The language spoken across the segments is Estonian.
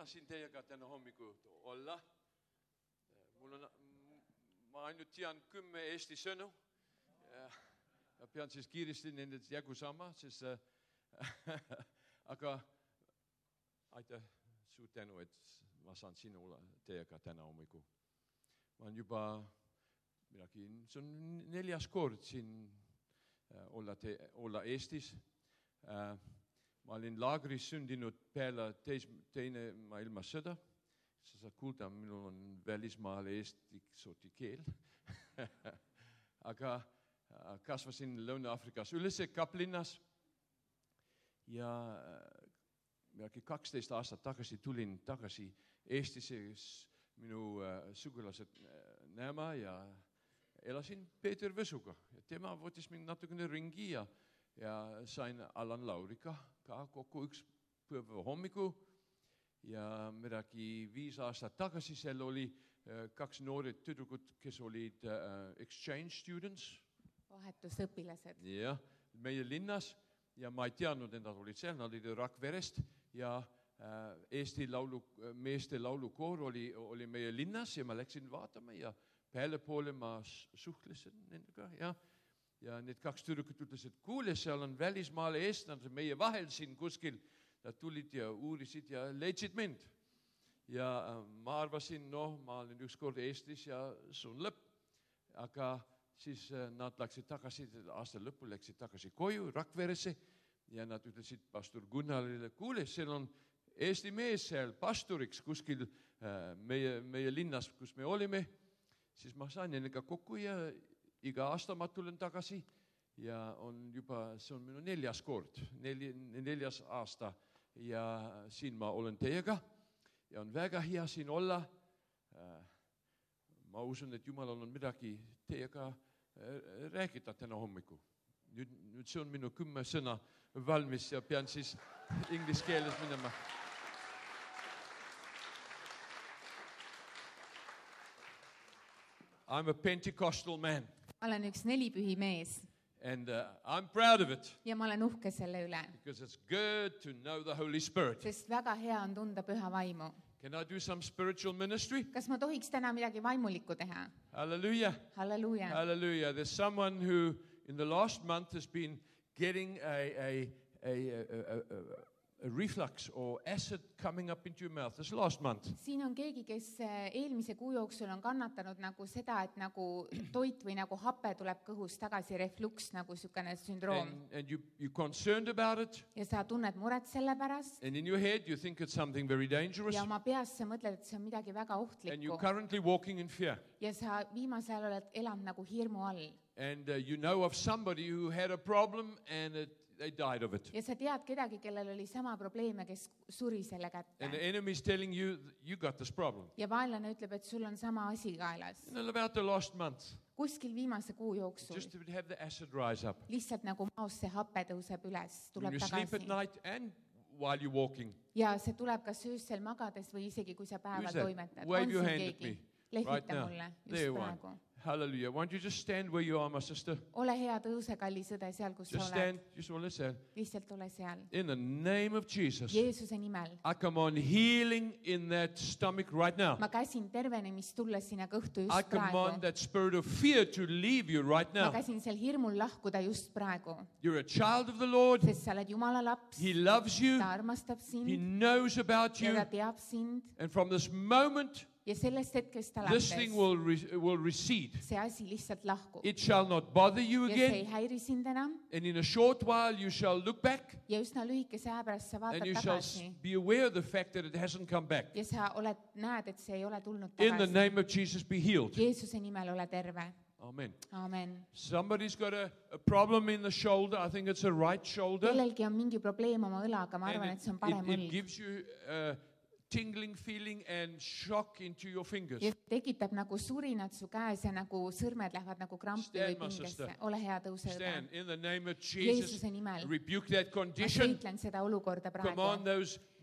siin teiega täna hommiku olla. Ma ainult tean 10 eesti sõnu ja pean siis kiiresti nendest jagu saama, sest aga aitäh, suur tänu, et ma saan siin olla teiega täna hommiku. Ma olen juba see on 4. kord siin olla Eestis. Ma olin laagris sündinud peale teine maailmasõda. Sa saad kuulda, minul on välismaal eesti sorti keel. Aga kasvasin Lõuna-Afrikas üles Kaplinnas ja 12 aastat tagasi tulin tagasi Eestisse minu sugulased näema ja elasin Peeter Võsuga. Tema võttis mind natukene ringi ja sain Alan Lauriga ka kokku üks päeva hommiku. Ja 5 aastat tagasi seal oli 2 noored tüdrukud, kes olid exchange students. Vahetusõpilased. Ja, meie linnas ja ma ei teadnud, et nad olid seal, nad olid Rakverest ja Eesti meeste laulukoor oli meie linnas ja ma läksin vaatama ja peale poole ma suhtlesin nendega ja need 2 tüdrukut ütlesid, kuule, seal on välismaale eestlased meie vahel siin kuskil. Nad tulid ja uurisid ja leidsid mind. Ja ma arvasin, ma olin ükskord Eestis ja see on lõpp. Aga siis nad läksid tagasi, aasta lõpul läksid tagasi koju Rakveresse ja nad ütlesid pastor Gunnarile, kuule, seal on Eesti mees seal pastoriks kuskil meie linnas, kus me olime. Siis ma sain nendega kokku ja iga aasta ma tulen tagasi ja see on minu 4. kord, 4. aasta. Ja siin ma olen teiega ja on väga hea siin olla. Ma usun, et Jumalal on midagi teiega rääkida täna hommiku. Nüüd see on minu 10 sõna valmis ja pean siis inglise keeles minema. I'm a Pentecostal man. Ma olen üks nelipühi mees. And I'm proud of it. Ja ma olen uhke selle üle. Because it's good to know the Holy Spirit. Sest väga hea on tunda püha vaimu. Can I do some spiritual ministry? Kas ma tohiks täna midagi vaimulikku teha? Hallelujah. Halleluja. Hallelujah. There's someone who in the last month has been getting a reflux or acid coming up into your mouth. This last month. Siin on keegi, kes eelmise kuu jooksul on kannatanud nagu seda, et nagu toit või nagu hape tuleb kõhus tagasi, refluks nagu sükene sündroom. And you're concerned about it. Ja sa tunned muret selle pärast. And in your head you think it's something very dangerous. Ja oma peas sa mõtled, et see on midagi väga ohtlikku. And you're currently walking in fear. Ja sa viimasel ajal oled elanud nagu hirmu all. And you know of somebody who had a problem and they died of it. Ja sa tead kedagi, kellel oli sama probleeme, kes suri selle kätte. And the enemy is telling you got this problem. Ja vaenlane ütleb, et sul on sama asi kaelas. And about the last month. Kuskil viimase kuu jooksul. Just to have the acid rise up. Lihtsalt nagu maos see hape tõuseb üles, tuleb tagasi. When you sleep at night and while you're walking. Ja see tuleb kas öösel magades või isegi kui sa päeval toimetad. Wave your hand at me. Lehvita mulle just praegu. Hallelujah. Why don't you just stand where you are, my sister? Ole hea, tõuse, kallis õde, seal, kus sa oled. Just stand, just ole seal. Lihtsalt ole seal. In the name of Jesus. Jeesuse nimel. I come on healing in that stomach right now. Ma käsin tervenemist tulles sinna kõhtu just praegu. I come on that spirit of fear to leave you right now. Ma käsin seal hirmul lahkuda just praegu. You're a child of the Lord. Sest sa oled Jumala laps. He loves you. Ta armastab sind. He knows about you. Ja ta teab sind. And from this moment, ja sellest hetkest alates, this thing will recede. See asi lihtsalt lahkub. It shall not bother you again. Ja see ei häiri sind enam. And in a short while you shall look back. Ja üsna lühikese aja pärast sa vaatad tagasi. And you shall be aware of the fact that it hasn't come back. Ja sa näed, et see ei ole tulnud tagasi. In the name of Jesus be healed. Jeesuse nimel ole terve. Amen. Amen. Somebody's got a problem in the shoulder. I think it's a right shoulder. Kellelgi on mingi probleem oma õlaga, ma arvan, et see on parem õlg. It gives you tingling feeling and shock into your fingers. Ja tekitab nagu surinad su käes ja nagu sõrmed lähevad nagu krampi või pingesse. Ole hea, tõuse õde. In the name of Jesus. Jeesuse nimel. Rebuke that condition. Ma sõitlen seda olukorda praegu. Command those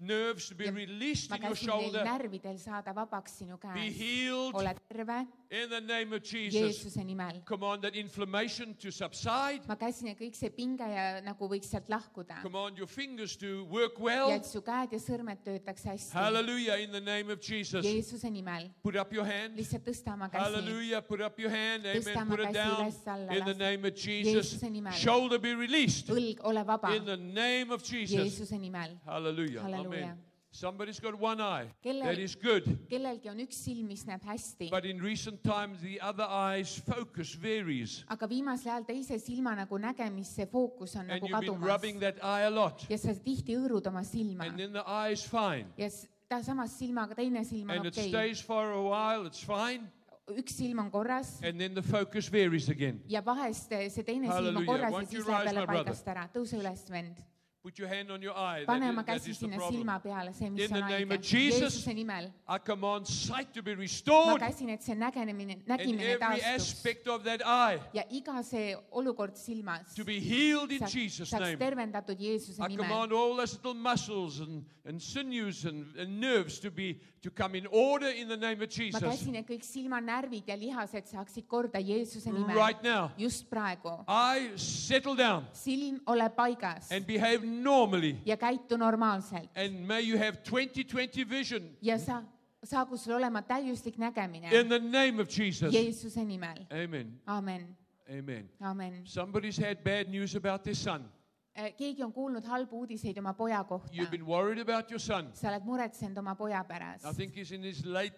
nerves to be released ma in your käsin neil shoulder. närvidel saada vabaks sinu Be käes. healed ole terve in the name of Jesus. Jeesuse nimel. Command that inflammation to subside. ma käsin ja kõik see pinge ja nagu võiks sealt lahkuda. Command your fingers to work ja well. et su käed ja sõrmed töötaks hästi. Hallelujah, in the name of Jesus. Jeesuse nimel. Put up your hand. lihtsalt tõsta oma käsi. Hallelujah, put up your hand. Tõsta Amen. oma Put it käsi down üles alla, in the las- name of Jesus. Jeesuse nimel. Shoulder be released õlg, ole vaba in the name of Jesus. Jeesuse nimel. Hallelujah. Halleluuja. Amen. Somebody's got one eye. Kellel- That is good. kellelgi on üks silm, mis näeb hästi, But in recent times, the other eye's focus varies. aga viimasel ajal teise silma nagu nägemise fookus on And nagu you've been kadumas rubbing that eye a lot. ja sa tihti õõrud oma silma And then the eye is fine. ja ta samas silmaga teine silm on And it okei. stays for a while, it's fine. üks silm on korras And then the focus varies again. ja vahest see teine silm on Hallelujah. korras ja Won't you siis läheb rise, jälle my brother? paigast ära. tõuse üles, vend. Put your hand on your eye. pane That oma is, that käsi is the sinna problem. silma peale, see, mis In on the name haige. of Jesus, Jeesuse nimel. I command sight to be ma restored käsin, et see nägemine, in nägimine every taastuks aspect of that eye ja iga see olukord silmas to be healed in Jesus' saaks name. tervendatud Jeesuse I nimel. command all those little muscles and sinews and nerves to come in order in the name of ma Jesus. käsin, et kõik silmanärvid ja lihased saaksid korda Jeesuse nimel. Right now. just praegu. Eye, settle down silm, ole paigas and behave normally. ja käitu normaalselt And may you have 20/20 vision ja saagu sul olema täiuslik nägemine in the name of Jesus. Jeesuse nimel. Amen. Amen. Amen. Amen. Somebody's had bad news about their son. keegi on kuulnud halbu uudiseid oma poja kohta. You've been worried about your son. sa oled muretsenud oma poja pärast. I think he's in his late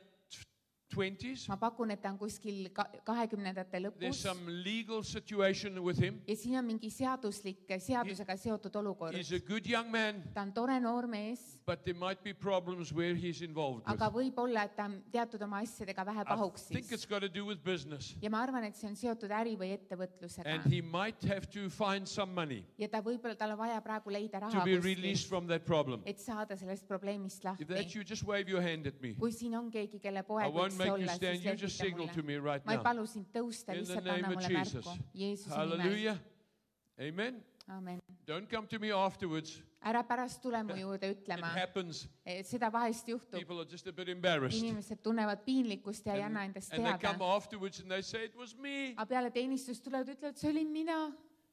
20s. ma pakun, et ta on kuskil 20ndate There's lõpus some legal situation with him. ja siin on mingi seadusega seotud olukord. He's a good young man, ta on tore noor mees, but there might be problems where he's involved with. aga võib olla, et ta on teatud oma asjadega vähe I think pahuksis. it's got to do with business. ja ma arvan, et see on seotud äri või ettevõtlusega. And he might have to find some money ja võib-olla tal on vaja praegu leida to raha be released kuskilt, from that problem. et saada sellest probleemist If that's lahti. you, just wave your hand at me. kui siin on keegi, kelle I poeg won't võiks make you olla, stand. siis You just lehvita signal to mulle. me right ma ei now. palu sind tõusta, In the lihtsalt name anna of mulle Jesus. märku. Jeesuse nimel. Hallelujah. Amen. Amen. Don't come to me afterwards. ära pärast tule mu juurde It ütlema, happens. et seda vahest juhtub. People are just a bit embarrassed. inimesed tunnevad piinlikkust ja ei anna endast And they come teada. afterwards and they say, it was me. aga peale teenistust tulevad, ütlevad, see olin mina.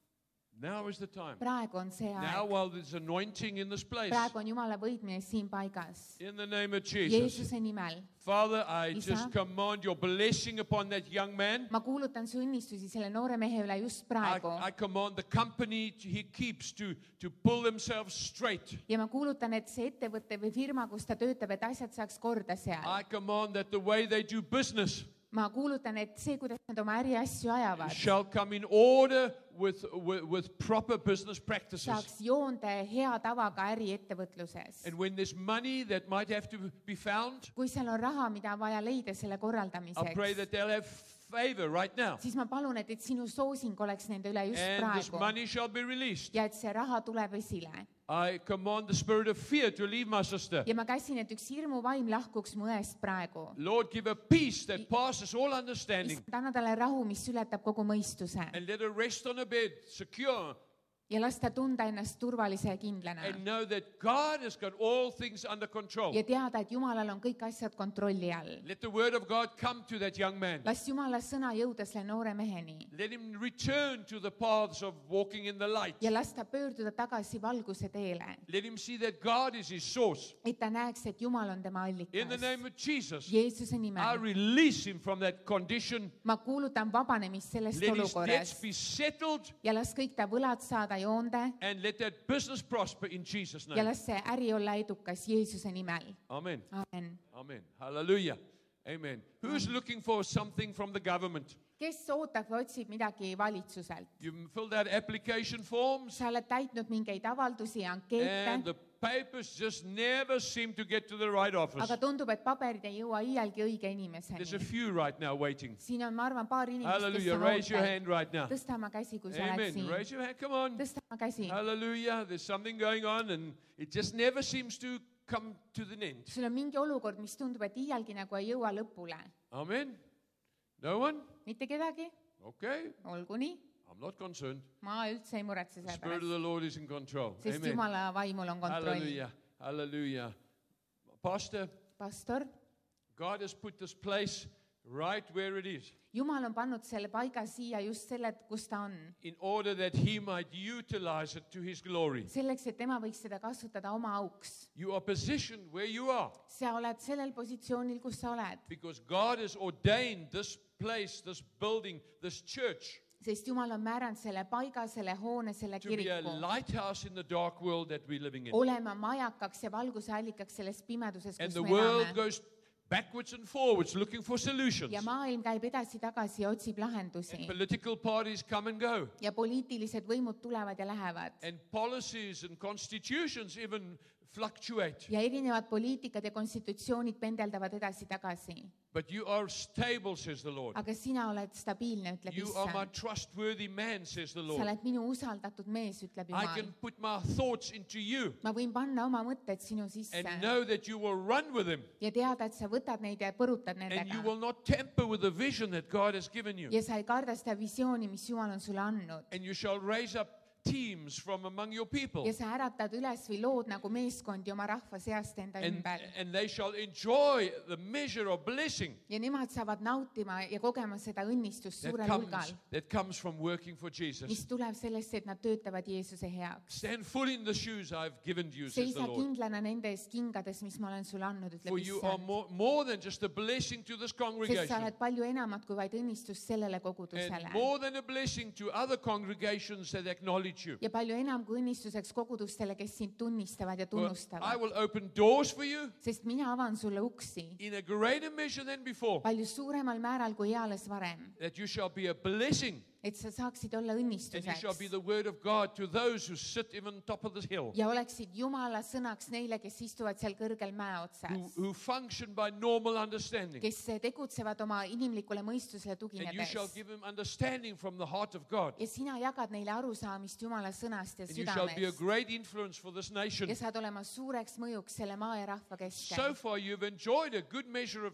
Now is the time. praegu on see Now aeg. while there's anointing in this place. praegu on Jumala võitmine siin paigas. In the name of Jesus. Jeesuse nimel. Father, I Isa. just command your blessing upon that young man. ma kuulutan su õnnistusi selle noore mehe üle just praegu. I command the company he keeps to pull themselves straight. ja ma kuulutan, et see ettevõte või firma, kus ta töötab, et asjad saaks korda seal. I command that the way they do business ma kuulutan, et see, kuidas nad oma äriasju ajavad, shall come in order with proper business practices. saaks joonde hea tavaga äriettevõtluses. And when there's money that might have to be found, kui seal on raha, mida on vaja leida selle I pray korraldamiseks, that they'll have favor right now. siis ma palun, et sinu soosing oleks nende üle just And this praegu money shall be released. ja et see raha tuleb esile. I command the spirit of fear to leave my sister. ja ma käsin, et üks hirmuvaim lahkuks mu õest praegu. Lord, give her peace that passes all understanding. issand, anna talle rahu, mis ületab kogu mõistuse And let her rest on her bed, secure, ja las ta tunda ennast turvalise ja kindlana and know that God has got all things under control. ja teada, et Jumalal on kõik asjad kontrolli all. Let the word of God come to that young man. las Jumala sõna jõuda selle noore meheni Let him return to the paths of walking in the light. ja las ta pöörduda tagasi valguse teele, Let him see that God is his source. et ta näeks, et Jumal on tema In the allikas. name of Jesus, Jeesuse I nimel release him from that condition. ma kuulutan vabanemist sellest Let his debts olukorrast be settled ja las kõik ta võlad saada joonde and let that business prosper in Jesus' ja name. las see äri olla edukas Jeesuse nimel. Amen. Amen. Amen. Hallelujah. Amen. Who's looking for something from the government? kes ootab või otsib midagi valitsuselt? You've filled out application forms sa oled täitnud mingeid avaldusi ja and ankeete, the papers just never seem to get to the right office. aga tundub, et paberid ei jõua iialgi õige There's a inimeseni. few right now waiting. siin on, ma arvan, paar inimest, kes Hallelujah. on Raise your ootel. hand right now. tõsta oma käsi, kui sa oled Amen. siin. Raise your hand. Come on. tõsta oma käsi. Hallelujah. There's something going on and it just never seems to come to the end. sul on mingi olukord, mis tundub, et iialgi nagu ei jõua lõpule. Amen. No one? mitte kedagi? Okay. olgu nii. I'm not concerned. ma üldse ei muretse The selle Spirit of pärast, the Lord is in control. sest Amen. Jumala vaimul on kontroll. Hallelujah. Hallelujah. Pastor, God has put this place right where it is. Jumal on pannud selle paiga siia just selle, kus ta on. In order that he might utilize it to his glory. Selleks, et tema võiks seda kasutada oma auks. You are positioned where you are. Sa oled sellel positsioonil, kus sa oled. Because God has ordained this place, this building, this church. Sest Jumal on määranud selle paiga, selle hoone, selle to be a kiriku. lighthouse in the dark world that we're living in. Olema majakaks ja valguse allikaks selles pimeduses, And kus the me world elame. goes backwards and forwards looking for solutions. Ja maailm käib edasi-tagasi ja otsib lahendusi. And political parties come and go. Ja poliitilised võimud tulevad ja lähevad. And policies and constitutions even fluctuate. Ja erinevad poliitikad ja konstitutsioonid pendeldavad edasi-tagasi. But you are stable, says the Lord. Aga sina oled stabiilne, ütleb You are my Issand. trustworthy man, says the Sa Lord. oled minu usaldatud mees, ütleb I Jumal. can put my thoughts into you Ma võin panna oma mõtted sinu sisse and know that you will run with them ja teada, et sa võtad neid ja põrutad and you nendega. will not tamper with the vision that God has given you. Ja sa ei karda seda visiooni, mis Jumal on sulle andnud. And you shall raise up teams from among your people. Ja sa äratad üles või lood nagu meeskondi oma rahva seast enda ümber. And they shall enjoy the measure of blessing Ja nemad saavad nautima ja kogema seda õnnistust suurel hulgal, that comes from working for Jesus. mis tuleb sellest, et nad töötavad Jeesuse heaks. Stand full in the shoes I've given you, says the Seisa Lord. kindlana nendes kingades, mis ma olen sulle andnud, For ütleb you are Issand. more than just a blessing to this Sest sa congregation. oled palju enamat kui vaid õnnistus sellele And kogudusele. more than a blessing to other congregations that acknowledge you. Ja palju enam kui õnnistuseks kogudustele, kes sind tunnistavad ja For I tunnustavad. will open doors for you Sest mina avan sulle uksi in a greater measure than before, palju suuremal määral kui eales varem, that you shall be a blessing et sa saaksid olla and you shall be õnnistuseks the word of God to those who sit even on top of this hill, ja oleksid Jumala sõnaks neile, kes istuvad seal kõrgel mäe otsas, who function by normal understanding. kes tegutsevad oma inimlikule mõistusele And you shall tuginedes. give them understanding from the heart of God. Ja sina jagad neile arusaamist Jumala sõnast ja And you shall be a südamest great influence for this nation. ja saad olema suureks mõjuks selle maa ja rahva So keskel. far you've enjoyed a good measure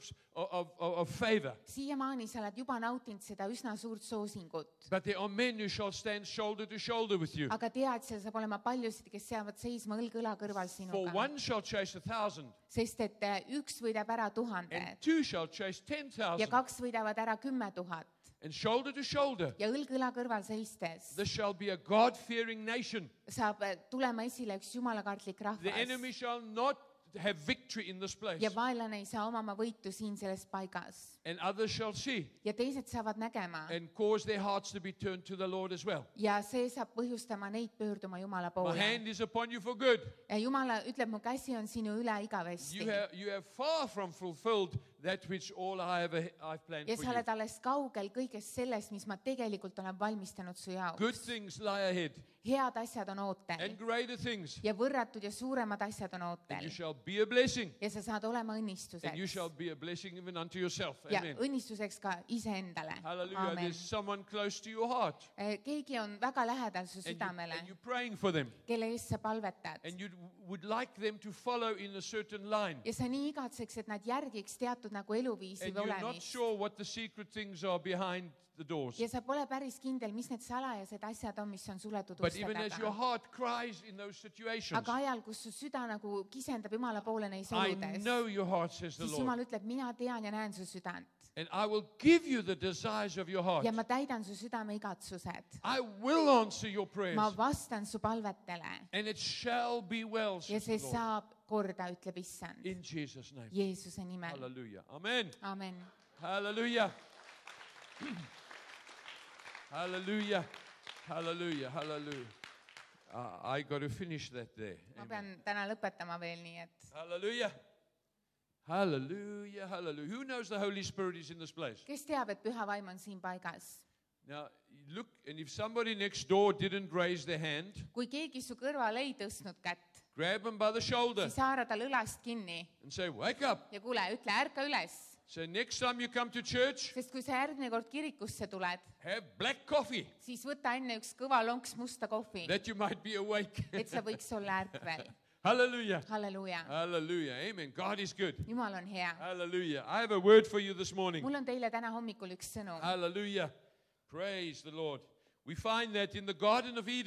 of favor. Siiamaani sa oled juba nautinud seda üsna suurt soosingut, But there are men who shall stand shoulder to shoulder with you. aga tead, seal saab olema paljusid, kes seavad seisma õlg õla kõrval For sinuga, one shall chase 1,000 sest et üks võidab ära 1000 and two shall chase ja 10,000. kaks võidavad ära 10 000 And shoulder to shoulder, ja õlg õla kõrval seistes this shall be a God-fearing nation. saab tulema esile üks jumalakartlik The enemy rahvas shall not have victory in this place. ja vaenlane ei saa omama võitu siin selles paigas And others shall see ja teised saavad nägema and cause their hearts to be turned to the Lord as well. ja see saab põhjustama neid pöörduma Jumala My poole. hand is upon you for good. Ja Jumala ütleb, mu käsi on sinu üle igavesti You have far from fulfilled that which all I've planned ja for sa you. oled alles kaugel kõigest sellest, mis ma tegelikult olen valmistanud su Good jaoks. things lie ahead Head asjad on and ootel greater things. ja võrratud ja suuremad asjad on And you ootel shall be a blessing ja sa saad olema and you shall õnnistuseks be a blessing even unto yourself. ja Amen. õnnistuseks ka iseendale. Hallelujah. Aamen. There's someone close to your heart Keegi on väga lähedal su and südamele, you're praying for them kelle eest sa palvetad and you would like them to follow in a certain line. ja sa nii igatseks, et nad järgiks teatud nagu eluviisi And või you're not olemist sure what the secret things are behind the doors. ja sa pole päris kindel, mis need salajased asjad on, mis on suletud But uste even as your taga. heart cries in those situations, Aga ajal, kus su süda nagu kisendab Jumala poole neis I oludes, know your heart, says the siis Lord. Jumal ütleb, mina tean ja näen su südant And I will give you the desires of your heart. ja ma täidan su südame igatsused. I will answer your prayers. Ma vastan su palvetele And it shall be well, ja says see the Lord. saab korda, ütleb Issand. In Jesus' name. Jeesuse nimel. Hallelujah. Amen. Amen. Hallelujah. Hallelujah. Hallelujah. Hallelujah. I got to finish that there. Ma Amen. pean täna lõpetama veel nii, et Hallelujah. Hallelujah. Hallelujah. Who knows the Holy Spirit is in this place? kes teab, et püha vaim on siin paigas? Now, look, and if somebody next door didn't raise their hand, Kui keegi su kõrval ei tõstnud kätt, grab them by the shoulder siis haara tal õlast kinni and say, wake up. ja kuule, ütle, ärka üles. So next time you come to church, Sest kui sa järgmine kord kirikusse tuled, have black coffee siis võta enne üks kõva lonks musta kohvi, that you might be awake. et sa võiks olla ärkvel. Hallelujah. Halleluuja. Hallelujah. Amen. God is good. Jumal on hea. Hallelujah. I have a word for you this morning. Mul on teile täna hommikul üks sõnum. Hallelujah. Praise the Lord. We find that in the Garden of Eden,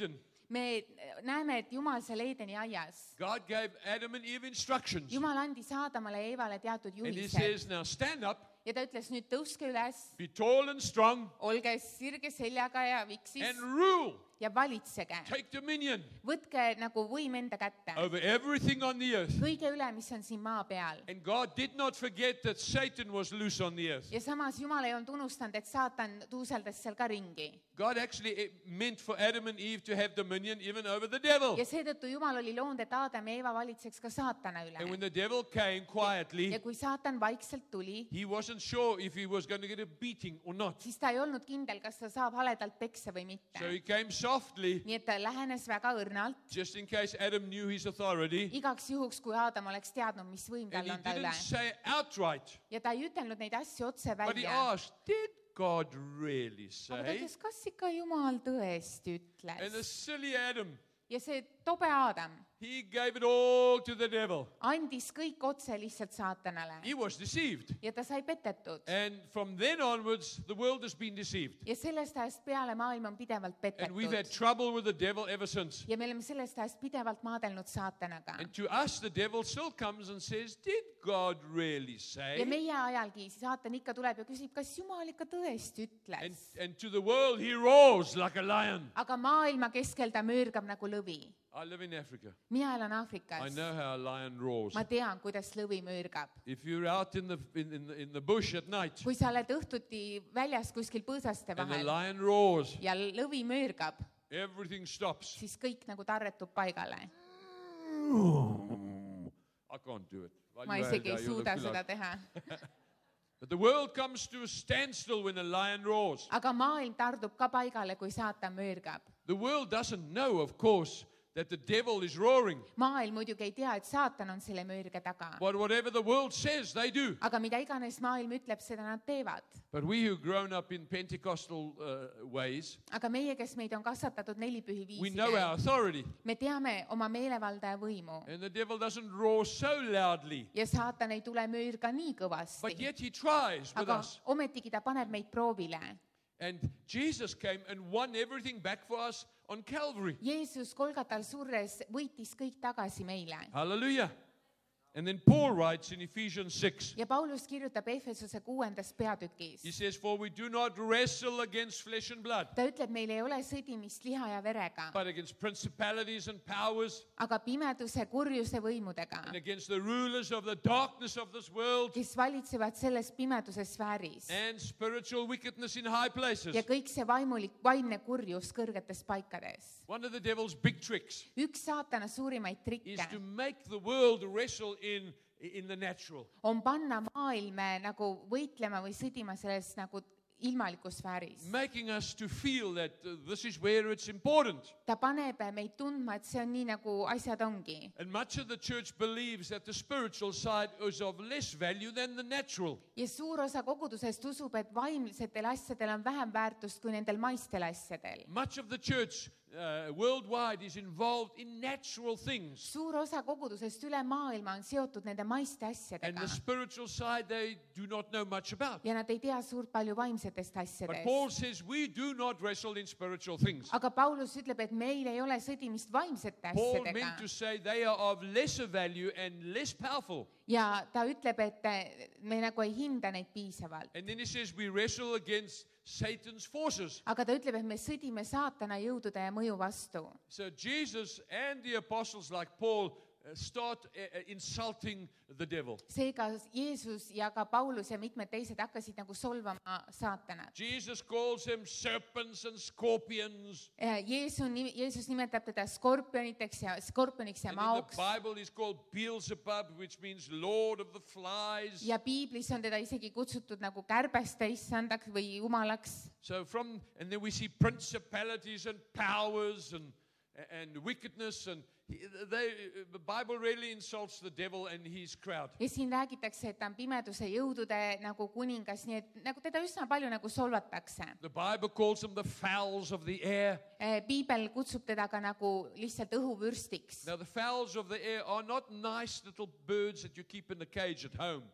me näeme, et Jumal seal Eedeni aias. God gave Adam and Eve instructions. Jumal andis Aadamale ja Eevale teatud And he juhised says, now stand up, ja ta ütles, nüüd tõuske üles, be tall and strong, olge sirge seljaga ja viksis and rule. ja valitsege. Take dominion Võtke nagu võim enda kätte. over everything on the earth. Kõige üle, mis on siin maa peal. And God did not forget that Satan was loose on the earth. Ja samas Jumal ei olnud unustanud, et saatan tuuseldas seal ka ringi. God actually meant for Adam and Eve to have dominion even over the devil. Ja seetõttu Jumal oli loonud, et Aadam ja Eeva valitseks ka saatana And when üle. the devil came quietly, Ja kui saatan vaikselt tuli, he wasn't sure if he was going to get a beating or not. siis ta ei olnud kindel, kas ta saab haledalt peksa või mitte. So he came softly, Nii et ta lähenes väga õrnalt, just in case Adam knew his authority. igaks juhuks, kui Aadam oleks teadnud, mis võim And tal he on ta üle. didn't say outright, Ja ta ei ütelnud neid asju otse but he välja. asked, did God really Aga ta say? ütles, kas ikka Jumal tõesti And the ütles? silly Adam, Ja see tobe Aadam he gave it all to the devil. andis kõik otse lihtsalt saatanale. He was deceived. Ja ta sai petetud. And from then onwards, the world has been deceived. Ja sellest ajast peale maailm on pidevalt And we've had petetud. trouble with the devil ever since. Ja me oleme sellest ajast pidevalt maadelnud saatanaga. And to us, the devil still comes and says, did God really Ja say? meie ajalgi saatan ikka tuleb ja küsib, kas Jumal ikka tõesti ütles. And to the world, he roars like a lion. Aga maailma keskel ta möörgab nagu lõvi. I live in Africa. Mina elan I Aafrikas. know how a lion roars. Ma tean, kuidas lõvi möörgab. If you're out in the bush at night Kui sa oled õhtuti väljas kuskil põõsaste and the vahel lion roars, ja lõvi möörgab, everything stops. siis kõik nagu tarretub paigale. I can't do it. Ma isegi ei suuda seda teha. But the world comes to a standstill when a lion roars. Aga maailm tardub ka paigale, kui saatan möörgab. The world doesn't know, of course, that the devil is roaring. Maailm muidugi ei tea, et saatan on selle möörge taga. But whatever the world says, they do. Aga mida iganes maailm ütleb, seda nad teevad. But we who've grown up in Pentecostal ways, Aga meie, kes meid on kasvatatud nelipühi we know our viisidel, authority. me teame oma meelevalda ja võimu. And the devil doesn't roar so loudly. Ja saatan ei tule möörga nii But kõvasti. yet he tries with Aga us. ometigi ta paneb meid proovile. And Jesus came and won everything back for us on Calvary. Jeesus Golgatal surres võitis kõik tagasi meile. Hallelujah. And then Paul writes in Ephesians 6, Ja Paulus kirjutab Efesuse 6. peatükis. he says, for we do not wrestle against flesh and blood, Ta ütleb, meil ei ole sõdimist liha ja verega, but against principalities and powers, aga pimeduse, kurjuse võimudega, and against the rulers of the darkness of this world, kes valitsevad selles pimeduse sfääris. and spiritual wickedness in high places. Ja kõik see vaimne kurjus kõrgetes paikades. One of the devil's big tricks Üks saatana suurimaid is to trikke make the world wrestle in the natural. on panna maailm nagu võitlema või sõdima selles nagu ilmalikus sfääris. Making us to feel that this is where it's important. Ta paneb meid tundma, et see on nii, nagu asjad ongi. And much of the church believes that the spiritual side is of less value than the natural. Ja suur osa kogudusest usub, et vaimsetel asjadel on vähem väärtust kui nendel maistel asjadel. Much of the church worldwide is involved in natural things. Suur osa kogudusest üle maailma on seotud nende maiste And asjadega. the spiritual side they do not know much about. Ja nad ei tea suurt palju vaimsetest But Paul asjadest. says we do not wrestle in spiritual things. Aga Paulus ütleb, et meil ei ole sõdimist vaimsete Paul asjadega. meant to say they are of lesser value and less powerful. Ja ta ütleb, et me nagu ei hinda neid piisavalt. And then he says we wrestle against Satan's forces. Aga ta ütleb, et me sõdime saatana jõudude ja mõju vastu. So Jesus and the apostles like Paul start insulting the devil. Seega Jeesus ja ka Paulus ja mitmed teised hakkasid nagu solvama saatanat. Jesus calls them serpents and scorpions. Jeesus nimetab teda skorpioniks ja And in the maoks. Bible he's called Beelzebub, which means Lord of the Flies. Ja piiblis on teda isegi kutsutud nagu kärbeste issandaks või jumalaks. So and then we see principalities and powers and wickedness, and the Bible really insults the devil and his crowd. Ja siin räägitakse, et ta on pimeduse jõudude nagu kuningas, nii et nagu teda üsna palju nagu solvatakse. The Bible calls them the fowls of the air. piibel kutsub teda ka nagu lihtsalt õhuvürstiks. Now the fowls of the air are not nice little birds that you keep in the cage at home.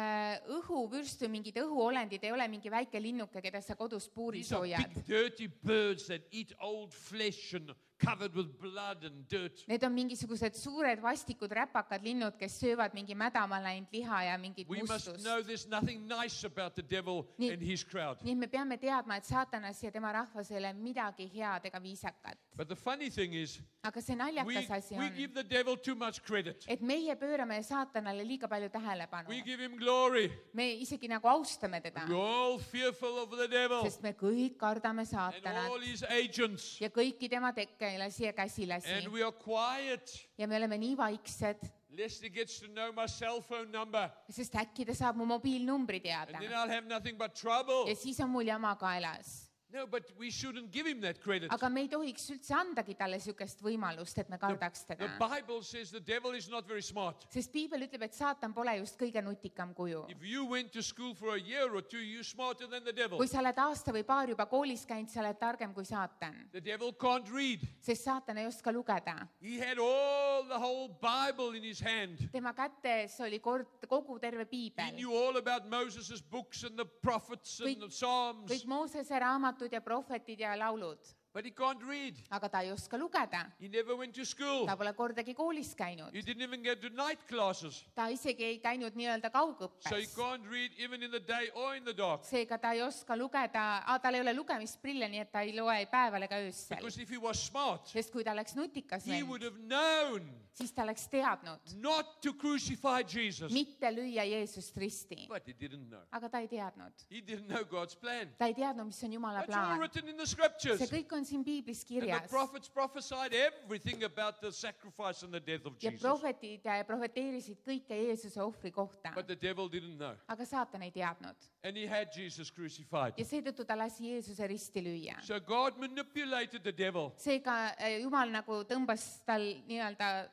Õhuvürst või mingid õhuolendid ei ole mingi väike linnuke, keda sa kodus puuris These are hoiad. big dirty birds that eat old flesh and covered with blood and dirt. Need on mingisugused suured vastikud räpakad linnud, kes söövad mingi mädama läinud liha ja mingit We must mustust. know there's nothing nice about the devil Nii- and his crowd. Nii et me peame teadma, et saatanas ja tema rahvas ei ole midagi head ega viisakat. But the funny thing is, Aga see we naljakas asi on, give the devil too much credit. et meie pöörame saatanale liiga palju tähelepanu. We give him glory. Me isegi nagu austame teda, We're all fearful of the devil sest me kõik kardame and saatanat all his agents. ja kõiki tema tekelasi ja käsilasi. And we are quiet Ja me oleme nii vaiksed, lest he gets to know my cell phone number. sest äkki ta saab mu mobiilnumbri teada And then I'll have nothing but trouble. ja siis on mul jama kaelas. No, but we shouldn't give him that credit. Aga me ei tohiks üldse andagi talle niisugust võimalust, et me kardaks The teda. Bible says the devil is not very smart. Sest piibel ütleb, et saatan pole just kõige nutikam kuju. If you went to school for a year or two, you're smarter than the devil. Kui sa oled aasta või paar juba koolis käinud, sa oled targem kui saatan. The devil can't read. Sest saatan ei oska lugeda. He had all the whole Bible in his hand. Tema kätes oli kogu terve He piibel. knew all about Moses' books and the prophets and the Psalms. Kõik Moosese raamatud ja prohvetid ja laulud. But he can't read. Aga ta ei oska lugeda. He never went to school. Ta pole kordagi koolis käinud. He didn't even go to night classes. Ta isegi ei käinud nii-öelda So he kaugõppes. can't read even in the day or in the dark. Seega ta ei oska lugeda, tal ei ole lugemisprille, nii et ta ei loe ei päeval ega öösel. Because if he was smart, Sest kui ta oleks nutikas he would vend, have known siis ta oleks teadnud not to crucify Jesus. mitte lüüa Jeesust risti. But he didn't know. Aga ta ei teadnud. He didn't know God's plan. Ta ei teadnud, mis on Jumala It's all plaan. written in the scriptures. See kõik on siin piiblis And the kirjas. prophets prophesied everything about the sacrifice and the death of Ja Jesus. prohvetid profeteerisid kõike Jeesuse ohvri kohta. But the devil didn't know. Aga saatan ei teadnud. And he had Jesus crucified. Ja seetõttu ta lasi Jeesuse risti lüüa. So God manipulated the devil. Seega Jumal nagu tõmbas tal nii-öelda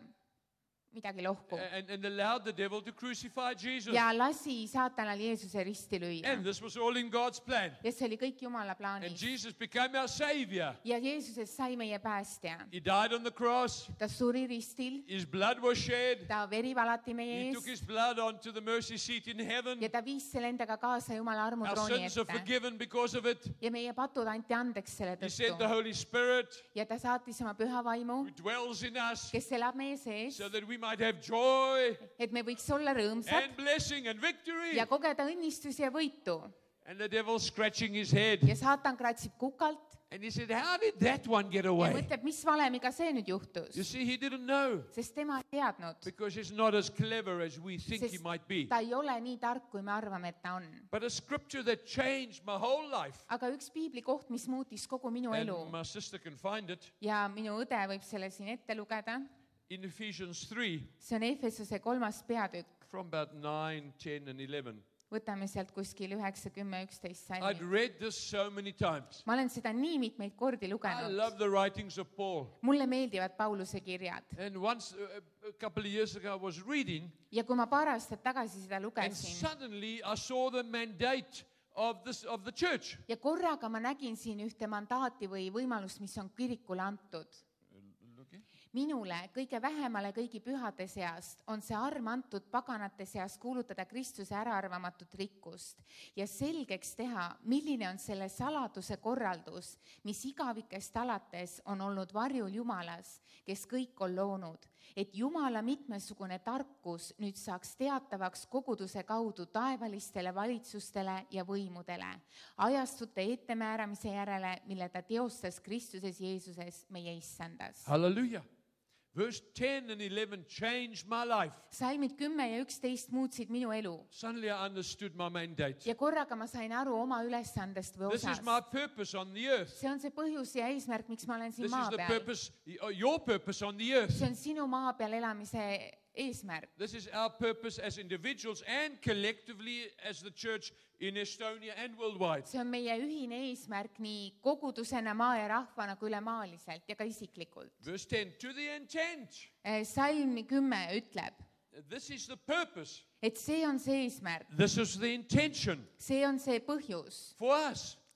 midagi lohku. And allowed the devil to crucify Jesus. Ja lasi saatanal Jeesuse risti lüüa. And this was all in God's plan. Ja see oli kõik Jumala And plaanis. Jesus became our savior. Ja Jeesusest sai meie päästja. He died on the cross. Ta suri ristil, His blood was shed. ta veri valati meie He took his eest blood onto the mercy seat in heaven. ja ta viis selle endaga kaasa Jumala Our armutrooni sins are ette. forgiven because of it. Ja meie patud anti andeks selle He sent the tõttu. Holy Spirit Ja ta saatis oma püha vaimu, who dwells in us kes elab meie sees, so that we might have joy et me võiks olla rõõmsad and blessing and victory. ja kogeda õnnistusi ja võitu. And the devil scratching his head. Ja saatan kratsib kukalt And he said, how did that one get ja away? mõtleb, mis valemiga see nüüd juhtus. You see, he didn't know Sest tema ei teadnud, because he's not as clever as we think he sest might be. ta ei ole nii tark, kui me arvame, et ta on. But a scripture that changed my whole life. Aga üks piibli koht, mis muutis kogu minu elu And my sister can find it ja minu õde võib selle siin ette lugeda, in Ephesians 3 see on Efesuse 3. peatükk. from about 9, 10 and 11. Võtame sealt kuskil 9, 10, 11 I'd salmi. read this so many times. Ma olen seda nii mitmeid kordi I lugenud. love the writings of Paul. Mulle meeldivad Pauluse kirjad. And once, a couple of years ago, I was reading, Ja kui ma paar aastat tagasi seda and lugesin suddenly I saw the mandate of the church. ja korraga ma nägin siin ühte mandaati või võimalust, mis on kirikule antud. Minule, kõige vähemale kõigi pühade seast, on see arm antud paganate seas kuulutada Kristuse äraarvamatut rikkust ja selgeks teha, milline on selle saladuse korraldus, mis igavikest alates on olnud varjul Jumalas, kes kõik on loonud, et Jumala mitmesugune tarkus nüüd saaks teatavaks koguduse kaudu taevalistele valitsustele ja võimudele, ajastute ettemääramise järele, mille ta teostas Kristuses Jeesuses meie issandas. Hallelujah. Verse 10 and 11 changed my life. Salmid 10 ja 11 muutsid minu elu Suddenly I understood my mandate. ja korraga ma sain aru oma ülesandest või This is my osast. purpose on the earth. See on see põhjus ja eesmärk, miks ma olen siin This is maa the peal. purpose, your purpose on the earth. See on sinu maa peal elamise eesmärk. This is our purpose as individuals and collectively as the church in Estonia and worldwide. See on meie ühine eesmärk nii kogudusena, maa ja rahvana kui ülemaaliselt ja ka isiklikult. Verse 10, to the intent. Salm 10 ütleb, This is the purpose. et see on see eesmärk, This is the intention see on see põhjus for us.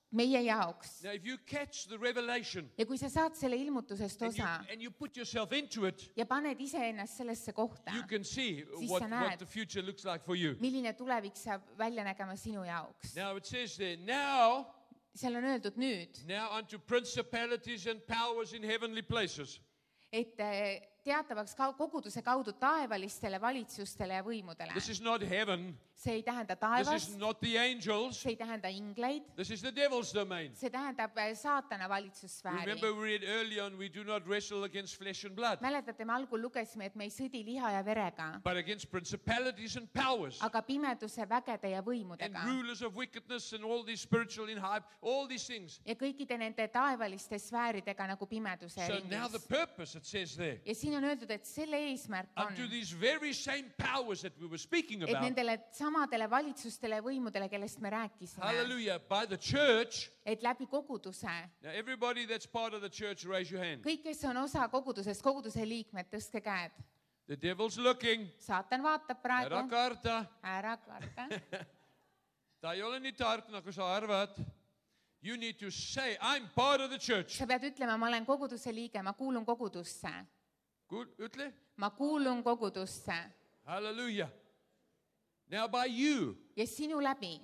meie jaoks. Now, if you catch the revelation Ja kui sa saad selle ilmutusest osa and you put yourself into it, ja paned iseennast sellesse kohta, you can see Siis what sa näed. the future looks like for you. milline tulevik saab välja nägema sinu jaoks. Now, it says there, now Seal on öeldud nüüd, unto principalities and powers in heavenly places. et teatavaks koguduse kaudu taevalistele valitsustele ja võimudele. This is not heaven. See ei tähenda This is taevast, not the angels. see ei tähenda ingleid, This is the devil's domain. see tähendab saatana valitsussfääri. Remember, we read early on, we do not wrestle against flesh and blood, Mäletate, me algul lugesime, et me ei sõdi liha ja verega, but against principalities and powers aga pimeduse vägede ja and võimudega rulers of wickedness and all these spiritual in high, all these things. ja kõikide nende taevaliste sfääridega nagu pimeduse So now the ringis. purpose, it says there, Ja siin on öeldud, et selle eesmärk on, unto these very same powers that we were speaking et about, nendele samadele valitsustele ja võimudele, kellest me rääkisime, hallelujah, by the church. et läbi koguduse, Now, everybody that's part of the church, raise your hand. kõik, kes on osa kogudusest, koguduse liikmed, tõstke käed. The devil's looking. Saatan vaatab Ära praegu, karta. ära karda. Ta ei ole nii tark, nagu sa arvad. You need to say, I'm part of the church. Sa pead ütlema, ma olen koguduse liige, ma kuulun kogudusse, Ütle. ma kuulun kogudusse Hallelujah. Now by you, ja sinu läbi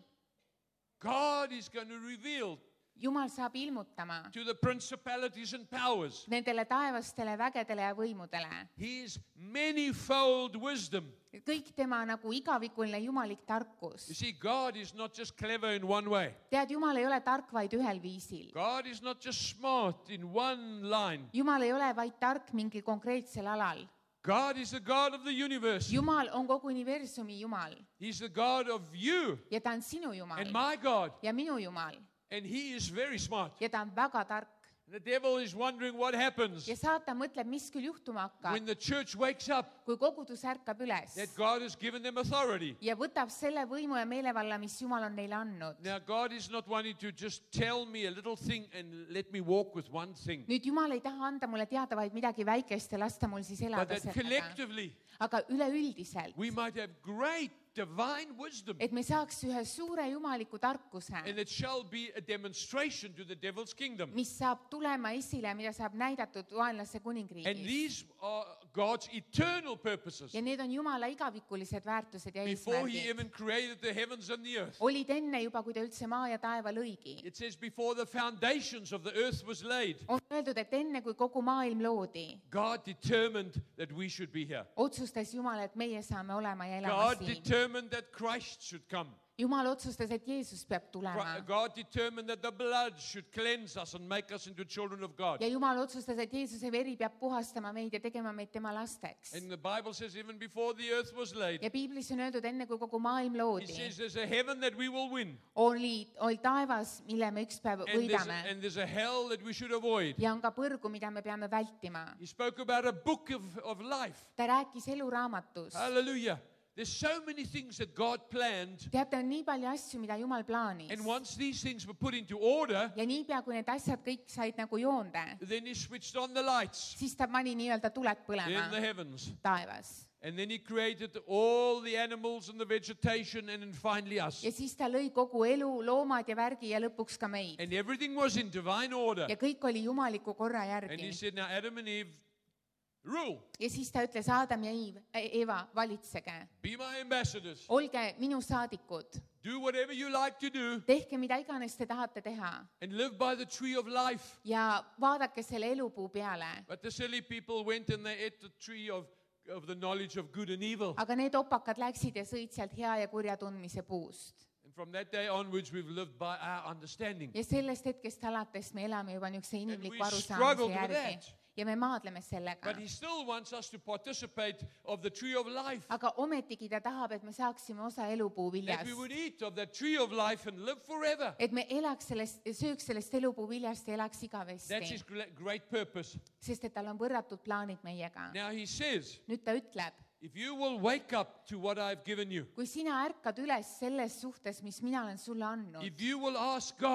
God is going to reveal Jumal saab ilmutama to the principalities and powers nendele taevastele vägedele ja võimudele His manifold wisdom. kõik tema nagu igavikuline jumalik You tarkus. see, God is not just clever in one way. Tead, Jumal ei ole tark vaid ühel viisil. God is not just smart in one line. Jumal ei ole vaid tark mingil konkreetsel alal. God is the God of the universe. Jumal on kogu universumi Jumal He's the God of you ja ta on sinu Jumal and my God. ja minu Jumal And He is very smart. ja ta on väga tark. The devil is wondering what happens Ja saatan mõtleb, mis küll juhtuma when hakkab, the church wakes up, kui kogudus ärkab üles that God has given them authority. ja võtab selle võimu ja meelevalla, mis Jumal on neile andnud. Now, God is not wanting to just tell me a little thing and let me walk with one thing, Nüüd Jumal ei taha anda mulle teada vaid midagi väikest ja lasta mul siis but elada that sellega. collectively Aga üleüldiselt, we might have great divine wisdom, et me saaks ühe suure jumaliku tarkuse, and it shall be a demonstration to the devil's kingdom. mis saab tulema esile, mida saab näidatud vaenlase And kuningriigis. these are God's eternal purposes Ja need on Jumala igavikulised väärtused ja before He eesmärgid. even created the heavens and the earth. Olid enne juba, kui ta üldse maa ja taeva lõigi. It says before the foundations of the earth was laid, On öeldud, et enne kui kogu maailm loodi, God determined that we should be here. otsustas Jumal, et meie saame olema ja elama God siin. determined that Christ should come. Jumal otsustas, et Jeesus peab tulema. God determined that the blood should cleanse us and make us into children of God. Ja Jumal otsustas, et Jeesuse veri peab puhastama meid ja tegema meid tema lasteks. And the Bible says even before the earth was laid, Ja piiblis on öeldud, enne kui kogu maailm He loodi, says there's a heaven that we will win, oli taevas, mille me üks päev võidame. and there's a hell that we should avoid. Ja on ka põrgu, mida me peame vältima. He spoke about a book of life. Ta rääkis eluraamatus. Hallelujah. There's so many things that God planned, Teate, on nii palju asju, mida Jumal plaanis. and once these things were put into order, Ja niipea, kui need asjad kõik said nagu joonde, then He switched on the lights siis ta pani nii-öelda tuled in põlema the heavens. taevas. And then He created all the animals and the vegetation and then finally us. Ja siis ta lõi kogu elu, loomad ja värgi ja lõpuks ka meid. And everything was in divine order. Ja kõik oli jumaliku korra And He järgi. said, now Adam and Eve, rule. Ja siis ta ütles Aadam ja Eeva, valitsege. Be my ambassadors. Olge minu saadikud. Do whatever you like to do Tehke mida iganes te tahate teha. and live by the tree of life. Ja vaadake selle elupuu peale. But the silly people went and they ate the tree of the knowledge of good and evil. Aga need opakad läksid ja sõid sealt hea ja kurja tundmise puust. And from that day onwards, we've lived by our understanding. Ja sellest hetkest alates me elame juba niisuguse inimliku we arusaamise struggled with järgi. that. Ja me maadleme sellega. But He still wants us to participate of the tree of life. Aga ometigi ta tahab, et me saaksime osa elupuu That viljast. we would eat of that tree of life and live forever. Et me elaks sellest, sööks sellest elupuu viljast ja elaks That's igavesti. His great purpose. Sest et tal on võrratud plaanid meiega. Now He says, Nüüd ta ütleb, if you will wake up to what I've given you, kui sina ärkad üles selles suhtes, mis mina olen sulle andnud, if you will ask God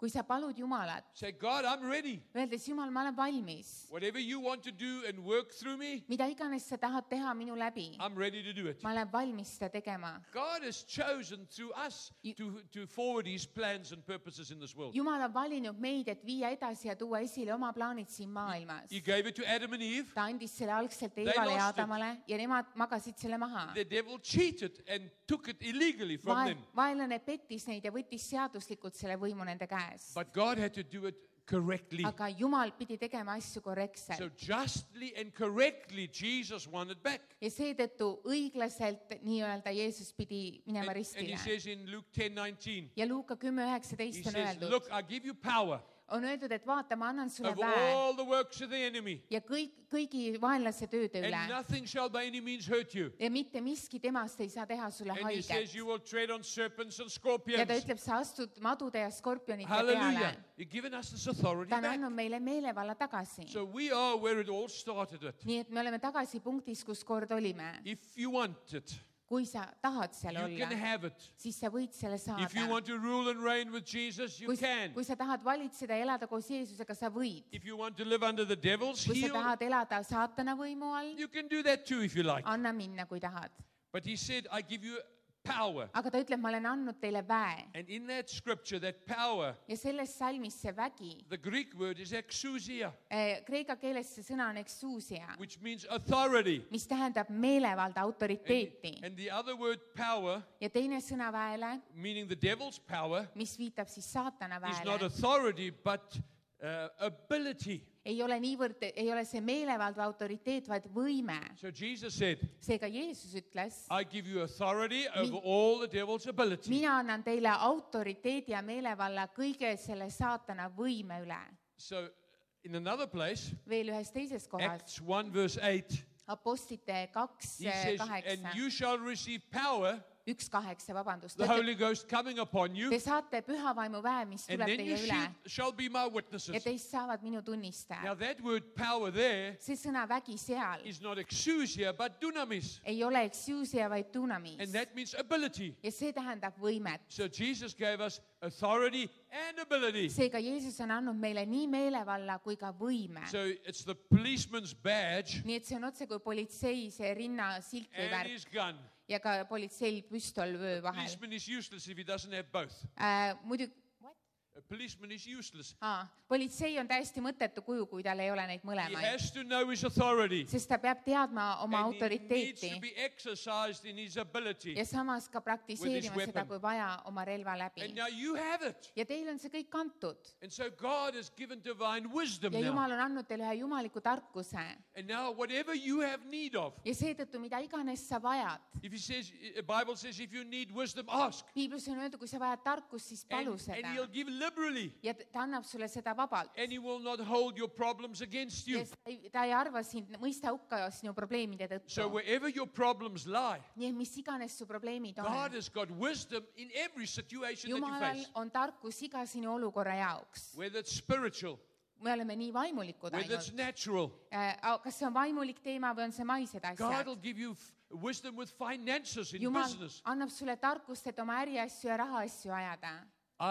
kui sa palud Jumalat, say, God, I'm ready. öeldes, Jumal, ma olen valmis. Whatever you want to do and work through me, mida iganes sa tahad teha minu läbi, I'm ready to do it. ma olen valmis seda tegema. God has chosen through us to forward his plans and purposes in this world. Jumal on valinud meid, et viia edasi ja tuua esile oma plaanid siin maailmas. He gave it to Adam and Eve. ta andis selle algselt Eevale ja lost it. Adamale ja nemad magasid selle maha. The devil cheated and took it illegally from them. Vaenlane pettis neid ja võttis seaduslikult selle võimu nende käes. But God had to do it correctly. aga Jumal pidi tegema asju korrektselt. So justly and correctly Jesus won it back. ja seetõttu õiglaselt nii-öelda Jeesus pidi minema And he ristile. says in Luke 10:19, ja Luuka 10:19 he on says, öeldud, look, I give you power on öeldud, et vaata, ma annan sulle over väe all the works of the enemy, ja kõigi vaenlase tööde üle and nothing shall by any means hurt you. ja mitte miski temast ei saa teha sulle And he says haiget. you will tread on serpents and ja ta scorpions. ütleb, sa astud madude ja skorpionite Hallelujah. peale. He's given us this authority ta on back. andnud meile meelevalla tagasi. So we are where it all started at. nii et me oleme tagasi punktis, kus kord olime. If you want it, kui sa tahad seal you can olla, have it. siis sa võid selle If you saada. want to rule and reign with Jesus, you can. kui sa tahad valitseda ja elada koos Jeesusega, sa võid. If you want to live under the devil's kui sa heel, tahad elada saatana võimu all, you can do that too if you like. anna minna, kui tahad. But he said, I give you power. aga ta ütleb, ma olen andnud teile väe. And in that scripture, that power, ja selles salmis see vägi, the Greek word is exousia, kreeka keeles see sõna on exousia, which means authority. mis tähendab meelevalda, autoriteeti. And the other word power, ja teine sõna väele, meaning the devil's power, mis viitab siis saatana is not väele, authority but ability. ei ole niivõrd, ei ole see meelevald või autoriteet, vaid võime. So Jesus said, seega Jeesus ütles, I give you authority over all the devil's ability. mina annan teile autoriteedi ja meelevalla kõige selle saatana võime üle. So in another place, veel ühes teises kohas, Acts 1 verse 8, Apostlite he says, and 2:8, you shall receive power, 1:8, vabandust. the Holy Ghost coming upon you, Te saate pühavaimu väe, mis and tuleb then you teie üle shall be my ja witnesses. teist saavad minu Now tunnistajad. that word power there see sõna vägi seal is not exousia but dunamis, ei ole exousia, vaid dunamis. and that means ability. ja see tähendab võimet. So Jesus gave us authority and ability. seega Jeesus on andnud meile nii meelevalla kui ka võime. So it's the policeman's badge nii et see on otse kui politsei see rinnasilt või and värk his gun. ja ka politseil püstol vöö A vahel. policeman is useless if he doesn't have both. muidugi A policeman is useless. politsei on täiesti mõttetu kuju, kui tal ei ole neid He mõlemaid, has to know his authority. sest ta peab teadma oma And he needs autoriteeti to be exercised in his ability. ja samas ka praktiseerima with his seda, weapon. kui vaja, oma relva läbi. And now you have it. ja teil on see kõik antud And so God has given divine wisdom ja now. Jumal on andnud teile ühe jumaliku tarkuse And now whatever you have need of, ja seetõttu, mida iganes sa vajad. if he says, the Bible says, if you need wisdom, ask. piiblis on öeldud, kui sa vajad tarkust, siis palu And seda he'll give liberally. ja ta annab sulle seda vabalt. And he will not hold your problems against you. ja ta ei arva sind, mõista hukka sinu probleemide So tõttu. wherever your problems lie, nii et mis iganes su probleemid God on, has got wisdom in every situation that you Jumalal face. on tarkus iga sinu olukorra jaoks. Whether it's spiritual, me oleme nii vaimulikud whether it's ainult. natural. kas see on vaimulik teema või on see maised God will asjad? give you wisdom with finances in Jumal business. annab sulle tarkust, et oma äriasju ja rahaasju ajada.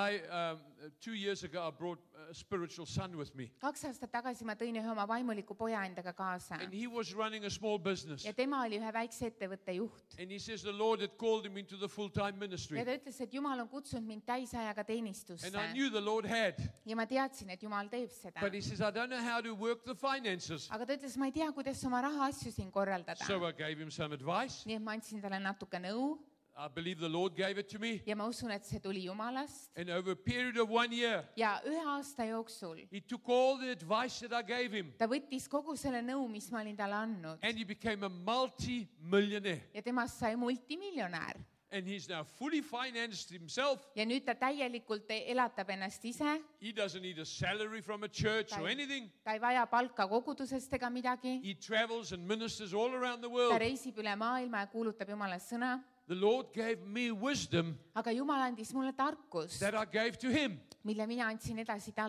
2 years ago, I brought a spiritual son with me. 2 aastat tagasi ma tõin ühe oma vaimuliku poja endaga kaasa And he was running a small business. ja tema oli ühe väikse ettevõtte juht. And he says the Lord had called him into the full-time ministry. ja ta ütles, et Jumal on kutsunud mind täisajaga teenistusse And I knew the Lord had. ja ma teadsin, et Jumal teeb seda. But he says, I don't know how to work the finances. aga ta ütles, ma ei tea, kuidas oma rahaasju siin korraldada. So I gave him some advice. nii et ma andsin talle natuke nõu I believe the Lord gave it to me. ja ma usun, et see tuli Jumalast. And over a period of 1 year, ja 1 aasta jooksul he took all the advice that I gave him. ta võttis kogu selle nõu, mis ma olin talle andnud And he became a multi-millionaire. ja temast sai multimiljonär. And he's now fully financed himself. ja nüüd ta täielikult elatab ennast ise. He doesn't need a salary from a church or Right. anything. ta ei vaja palka kogudusest ega midagi. He travels and ministers all around the ta world. reisib üle maailma ja kuulutab Jumala sõna. The Lord gave me wisdom aga Jumal andis mulle tarkust, that I gave to him. mille mina andsin edasi talle.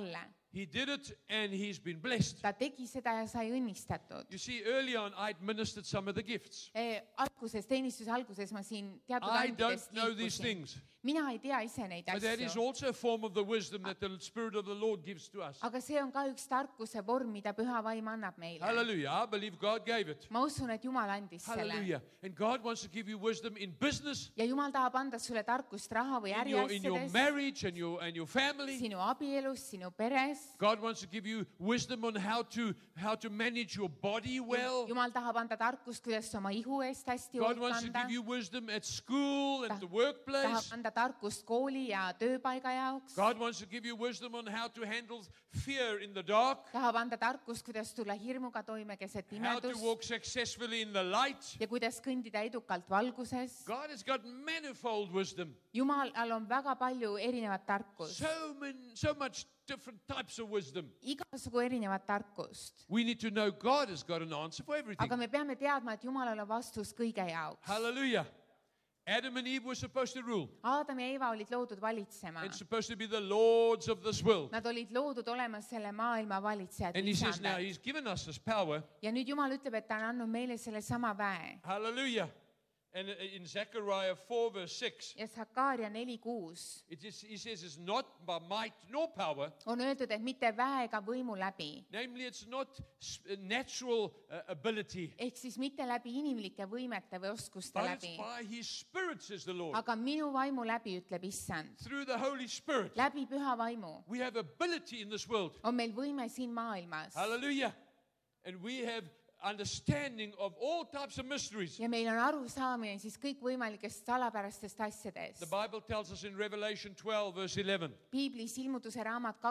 He did it and he's been blessed. ta tegi seda ja sai õnnistatud. You see, early on I administered some of the gifts. Teenistuse alguses ma siin teatud I don't andidest know these liikusin. things. Mina ei tea ise neid But that is asju. also a form of the wisdom that the Spirit of the Lord gives to us. Aga see on ka üks tarkuse vorm, mida Püha Vaim annab meile. Hallelujah. I believe God gave it. Ma usun, et Jumal andis selle. Hallelujah. And God wants to give you wisdom in business, Ja Jumal tahab anda sulle tarkust raha või in your äriasjades, marriage and your family. sinu abielus, sinu peres. God wants to give you wisdom on how to manage your body well. Jumal tahab anda tarkust, kuidas oma ihu eest hästi God hoolt wants to kanda. give you wisdom at school, at the Tahab workplace. anda tarkust kooli ja tööpaiga jaoks. God wants to give you wisdom on how to handle fear in the dark, Tahab anda tarkust, kuidas tulla hirmuga toime keset how to pimedust walk successfully in the light. ja kuidas kõndida edukalt valguses. God has got manifold wisdom. Jumalal on väga palju erinevat tarkust, So much different types of wisdom. igasugu erinevat tarkust. We need to know God has got an answer for everything. Aga me peame teadma, et Jumalal on vastus kõige jaoks. Hallelujah. Adam and Eve were supposed to rule Aadam ja Eeva olid loodud valitsema. and supposed to be the lords of this world. Nad olid loodud olema selle maailma valitsejad. And he says now he's given us this power. Ja nüüd Jumal ütleb, et ta on andnud meile selle sama väe. Hallelujah. And in Zechariah 4 verse 6, Ja Sakaaria 4:6 he says it's not by might nor power. on öeldud, et mitte väe ega võimu läbi. Namely, it's not natural ability, Ehk siis mitte läbi inimlike võimete või oskuste but it's läbi. by his Spirit, says the Lord. Aga minu vaimu läbi, ütleb Issand. Through the Holy Spirit, Läbi Püha Vaimu we have ability in this world. on meil võime siin maailmas. Hallelujah. And we have understanding of all types of mysteries. Ja meil on arusaamine siis kõikvõimalikest salapärastest asjadest. The Bible tells us in Revelation 12 verse 11, Piiblis ilmutuse raamat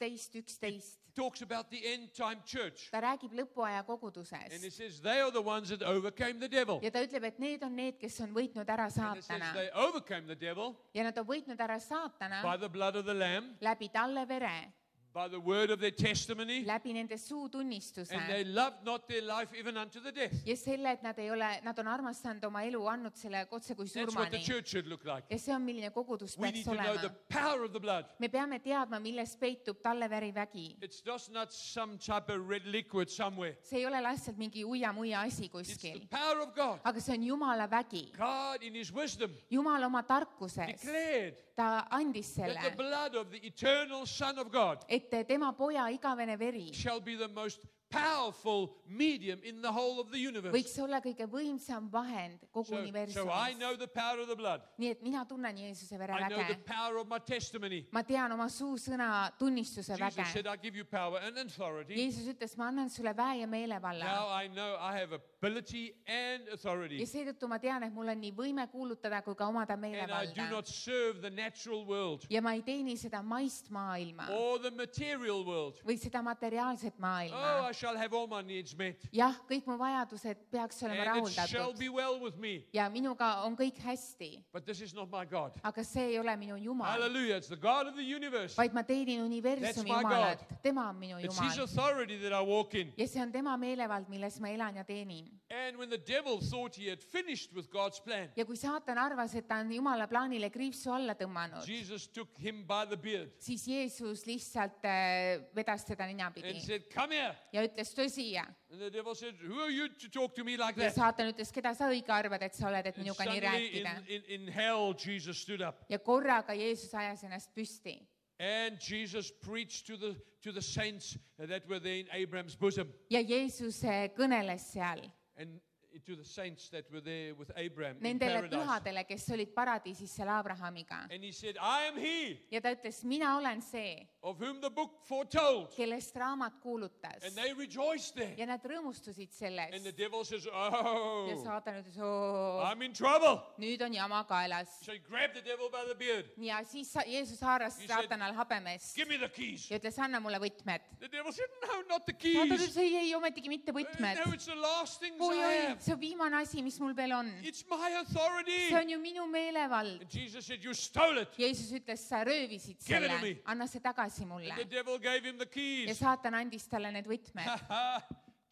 12:11. talks about the end time church. Ta räägib lõpuaja And kogudusest. it says they are the ones that overcame the devil. Ja ta ütleb, et need on need, kes on võitnud ära And it says saatana. they overcame the devil Ja nad on võitnud ära saatana by the blood of the Lamb, läbi talle vere, by the word of their testimony, läbi nende suutunnistuse. and they loved not their life even unto the death. Ja selle, et nad on armastanud oma elu, andnud selle otse kui That's what the surmani. church should look like. Ja see on, milline kogudus We peaks need to know the olema. power of the blood. Me peame teadma, milles peitub talle verivägi. It's just not some type of red liquid somewhere. See ei ole lihtsalt mingi uia-muia asi It's the kuskil. power of God. Aga see on Jumala vägi. God in his wisdom Jumal oma tarkuses, declared ta andis that the selle, blood of the eternal Son of God et tema poja igavene veri shall be the most powerful medium in the whole of the universe. võiks olla kõige võimsam vahend kogu So I universumis. know the power of the blood. Nii et mina tunnen Jeesuse vere I know the väge. power of my testimony. Ma tean oma suusõna tunnistuse Jesus väge. said, I give you power and authority. Jeesus ütles, ma annan sulle väe ja meelevalla. Now I know I have ability and Ja authority. seetõttu ma tean, et mul on nii võime kuulutada kui ka omada And I do meelevalda. not serve the natural world Ja ma ei teeni seda maist maailma or the material world. või seda materiaalset Oh, maailma. I shall have all my needs met. Jah, kõik mu vajadused peaks olema And it shall rahuldatud be well with me. ja minuga on kõik hästi. But this is not my God. Aga see ei ole minu Jumal, Hallelujah. It's the God of the universe. vaid ma teenin universumi That's my Jumalat. Tema on minu It's His Jumal. authority that I walk in. Ja see on tema meelevald, milles ma elan ja teenin. And when the devil thought he had finished with God's plan, Ja kui saatan arvas, et ta on Jumala plaanile kriipsu alla tõmmanud, Jesus took him by the beard siis Jeesus lihtsalt vedas teda and ninapidi said, Come here. ja ütles, tule siia. And the devil said, Who are you to talk to me like Ja that? saatan ütles, keda sa õige arvad, et sa oled, et And minuga nii suddenly rääkida. in hell, Jesus stood up. Ja korraga Jeesus ajas ennast püsti. And Jesus preached to the saints that were there in Abraham's bosom. Ja Jeesus kõneles seal And to the saints that were there with Abraham in nendele paradise. pühadele, kes olid paradiisis seal Abrahamiga. And he said, I am he Ja ta ütles, mina olen see, of whom the book foretold. kellest raamat kuulutas. And they rejoiced there. Ja nad rõõmustusid And the sellest. devil says, Ja Oh, saatan ütles, oo, I'm in trouble. nüüd on jama kaelas. So he grabbed the devil by the beard. Ja siis Jeesus haaras He said, saatanal habemest Give me the keys. ja ütles, anna mulle võtmed. The devil said, No, not the Saatan keys. ütles, ei, ometigi mitte võtmed. No, it's the last things oi, I oi, have. see on viimane asi, mis mul veel on. It's my authority. See on ju minu meelevald. And Jesus said, You stole it. Jeesus ütles, sa röövisid Give it to selle, me. anna see tagasi And mulle. the devil gave him the Ja keys. saatan andis talle need võtmed.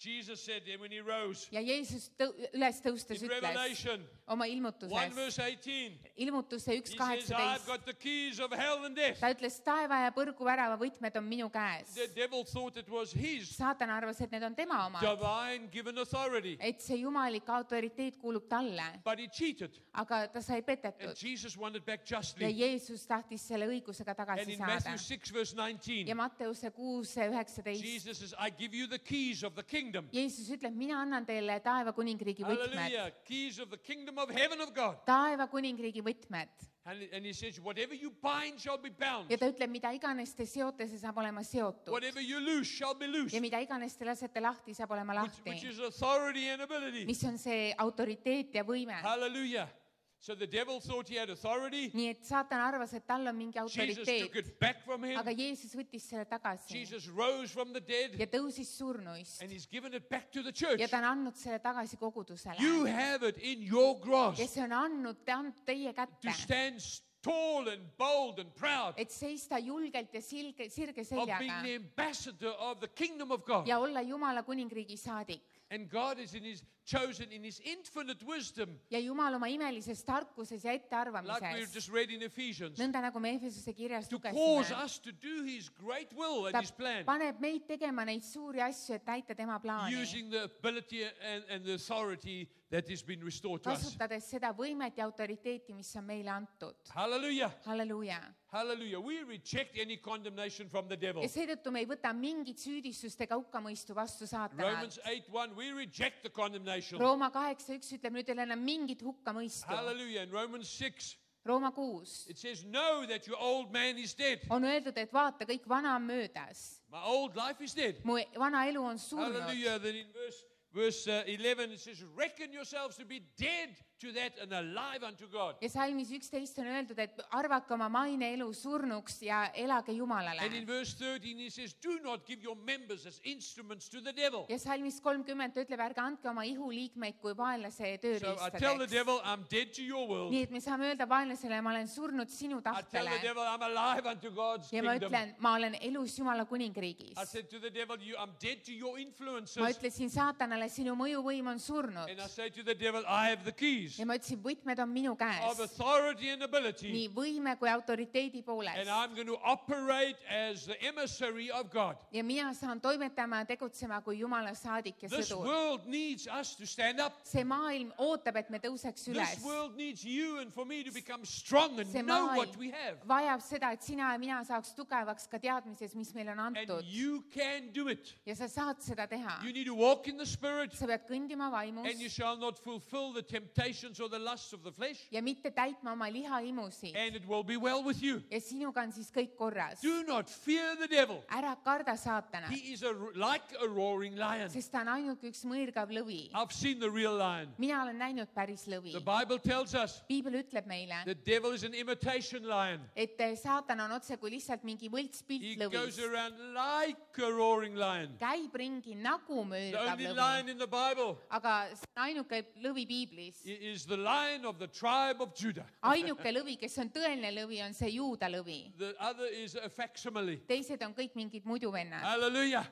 Jesus said then when he rose ja Jeesus üles tõustes in ütles Revelation oma 1 ilmutuse verse 18, ilmutuse he says, I've 1:18. got the keys of hell and death. Ta ütles, taeva ja põrgu värava võtmed on minu käes. The devil thought it was his Saatan arvas, et need on tema omad, divine given authority, et see jumalik autoriteet kuulub talle, but he cheated. aga ta sai And petetud Jesus wanted back ja justly. Jeesus tahtis selle õigusega And tagasi in saada. Matthew 6 verse 19, ja Matteuse 6:19 Jesus says, I give you the keys of the kingdom. Jeesus ütleb, mina annan teile taeva kuningriigi võtmed. Hallelujah. Keys of the kingdom of heaven of God. Taeva kuningriigi võtmed. And he says, whatever you bind shall be bound. Ja ta ütleb, mida iganes te seote, see saab olema seotud. Whatever you loose shall be loosed. Ja mida iganes te lasete lahti, saab olema Which lahti. is authority and ability. Mis on see autoriteet ja võime. Hallelujah. So the devil thought he had authority. Nii et saatan arvas, et tal on mingi Jesus took autoriteet. it back from him. Aga Jeesus võttis selle tagasi Jesus rose from the dead. ja tõusis surnuist. And he's given it back to the church. Ja ta on andnud selle tagasi kogudusele. You have it in your grasp. Ja see on andnud teie To kätte. stand tall and bold and proud. Et seista julgelt ja sirge Of being seljaga the ambassador of the kingdom of God. ja olla Jumala kuningriigi saadik. And God is chosen in his infinite wisdom, Ja Jumal oma imelises tarkuses ja like we ettearvamises, just read in Ephesians, nõnda nagu me Efesuse kirjas to cause lugesime, us to do his great will and ta his plan, paneb meid tegema neid suuri asju, et täita tema plaani, using the ability and the authority that has been restored to us. kasutades seda võimet ja autoriteeti, mis on meile antud. Hallelujah. Halleluuja. Hallelujah. We reject any condemnation from the devil. Ja seetõttu me ei võta mingit süüdistust ega hukkamõistu vastu Romans saatanalt. 8:1, we reject the condemnation. Rooma 8:1 ütleb, nüüd ei ole enam mingit hukkamõistu. Hallelujah. In Romans 6, Rooma 6 it says, know that your old man is dead. on öeldud, et vaata, kõik vana on möödas. My old life is dead. Mu vana elu on surnud. Hallelujah. Then in verse 11, it says, reckon yourselves to be dead to that and alive unto God. Ja salmis 11 on öeldud, et arvake oma maine elu surnuks ja elage Jumalale. And in verse 13, he says, do not give your members as instruments to the devil. Ja salmis 30 ütleb, ärge andke oma ihuliikmeid kui vaenlase So I tell the tööriistadeks. devil, I'm dead to your will. Nii et me saame öelda vaenlasele, ma olen surnud sinu I tell the tahtele. devil, I'm alive unto God's Ja ma kingdom. ütlen, ma olen elus Jumala kuningriigis. I said to the devil, I'm dead to your influences. Ma ütlesin saatanale, sinu mõjuvõim on surnud. And I say to the devil, I have the keys Ja ma ütlesin, võtmed on minu of käes. authority and ability. Nii võime kui autoriteedi And poolest. I'm going to operate as the emissary of God. Ja mina saan toimetama ja tegutsema kui Jumala saadik ja This sõdur. world needs us to stand up. See maailm ootab, et me tõuseks üles. This world needs you and for me to become strong and See know maailm what we have. vajab seda, et sina ja mina saaks tugevaks ka teadmises, mis meile on And antud. you can do it. Ja sa saad seda teha. You need to walk in the Spirit, Sa pead kõndima vaimus and you shall not fulfill the temptations or the lusts of the flesh, ja mitte täitma oma lihahimusid. and it will be well with you. Ja sinuga on siis kõik korras. Do not fear the devil. Ära karda saatana, He is like a roaring lion. sest ta on ainult üks mõõrgav lõvi. I've seen the real lion. Mina olen näinud päris lõvi. The Bible tells us Piibel ütleb meile, the devil is an imitation lion. et saatan on otse kui lihtsalt mingi He võltspilt goes lõvis. around like a roaring lion. Käib ringi nagu The mõõrgav only lõvi. lion in the Bible Aga see on ainuke lõvi Piiblis. is the lion of the tribe of Judah. Ainuke lõvi, kes on tõeline lõvi, on see Juuda lõvi. The other is a facsimile. Teised on kõik mingid muidu vennad. Hallelujah.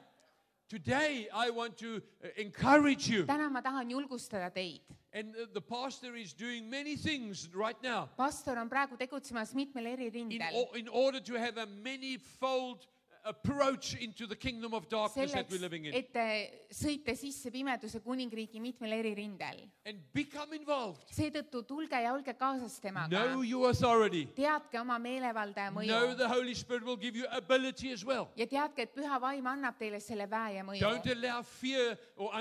Today I want to encourage you. Täna ma tahan julgustada teid. And the pastor is doing many things right now Pastor on praegu tegutsemas mitmel eri rindel. in order to have a manifold approach into the kingdom of darkness that we're Selleks, living in. et te sõite sisse pimeduse kuningriigi mitmel eri rindel. And become involved. Seetõttu tulge ja olge kaasas temaga. Know your authority. Teadke oma meelevalda ja Know mõju. the Holy Spirit will give you ability as well. Ja teadke, et püha vaim annab teile selle väe ja mõju. Don't allow fear or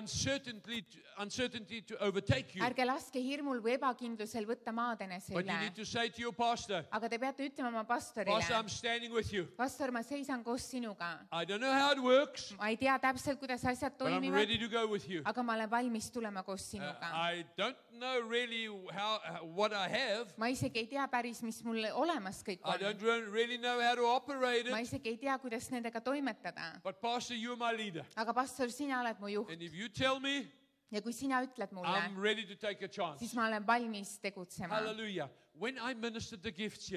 uncertainty to overtake you. Ärge laske hirmul või ebakindlusel võtta maad enese But you üle. need to say to your pastor, Aga te peate ütlema oma Pastor, pastorile, I'm standing with you. pastor, ma seisan koos sinuga. I don't know how it works, Ma ei tea täpselt, kuidas asjad but I'm toimivad, ready to go with you. aga ma olen valmis tulema koos sinuga. I don't know really what I have. Ma isegi ei tea päris, mis mul olemas kõik I on. don't really know how to operate Ma it. isegi ei tea, kuidas nendega toimetada. But Pastor, you're my leader. Aga pastor, sina oled mu juht And if you tell me, ja kui sina ütled mulle, I'm ready to take a chance. siis ma olen valmis tegutsema. Hallelujah. When I ministered the gifts here,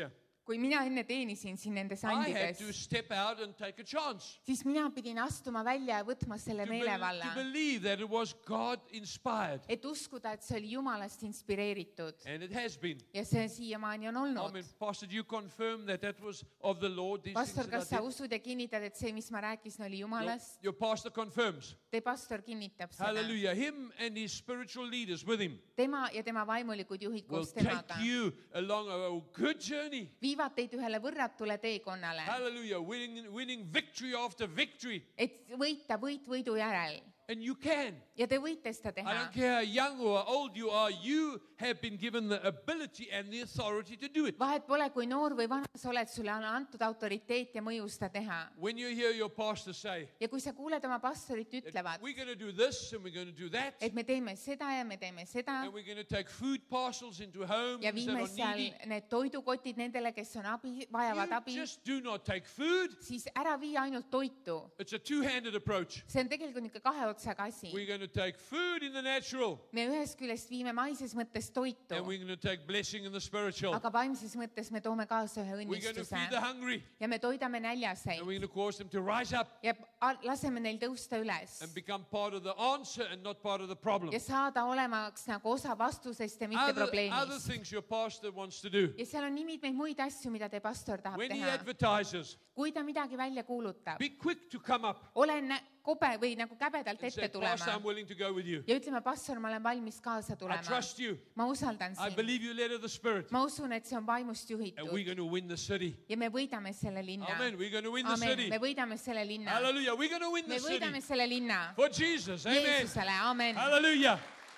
kui mina enne teenisin siin nendes I had andides, to step out and take a chance. siis mina pidin astuma välja ja võtma selle To meelevalla, believe that it was God inspired. et uskuda, et see oli Jumalast inspireeritud. And it has been. Ja see siiamaani on I olnud. mean, Pastor, do you confirm that that was of the Lord? These Pastor, things kas that I sa did? usud ja kinnitad, et see, mis ma rääkisin, oli Jumalast? Your pastor confirms. Te pastor kinnitab seda. Hallelujah. Him and his spiritual leaders with him Tema ja tema vaimulikud juhid will koos take temaga you along a good journey. viivad teid ühele võrratule teekonnale, Hallelujah. Winning victory after victory. et võita võit võidu järel. And you can. Ja te võite seda I teha. don't care how young or old you are, you have been given the ability and the authority to do it. Vahet pole, kui noor või vana sa oled, sulle on antud autoriteet ja mõju seda teha. When you hear your pastor say, Ja kui sa kuuled oma pastorit ütlevad, we're going to do this and we're going to do that, et me teeme seda ja me teeme seda and we're going to take food parcels into homes ja that viime are seal needy, need toidukotid nendele, kes on abi, vajavad you abi, just do not take food. siis ära vii ainult toitu. It's a two-handed approach. See on tegelikult niisugune kahe otsaga asi. We're going to take food in the natural, Me ühest küljest viime maises mõttes toitu, and we're going to take blessing in the spiritual. aga vaimses mõttes me toome kaasa ühe We're going to õnnistuse feed the hungry, ja me toidame näljaseid and we're going to cause them to rise up ja laseme neil tõusta üles and become part of the answer and not part of the problem. ja saada olemaks nagu osa vastusest ja mitte Other probleemist. things your pastor wants to do. Ja seal on nii mitmeid muid asju, mida teie pastor tahab When he teha. advertises, Kui ta midagi välja kuulutab, be quick to come up ole kobe või nagu käbedalt and say, ette Pastor, I'm tulema willing to go with you. ja ütleme, pastor, ma olen valmis kaasa I tulema. trust you. Ma usaldan I sind. believe you led of the Spirit. Ma usun, et see on vaimust And we're juhitud going to win the city. ja me võidame selle linna. Amen. We're going to win the Amen. city. Me võidame selle linna. Hallelujah. We're going to win Me the city. võidame selle linna. For Jesus. Amen. Jeesusele, amen. Hallelujah.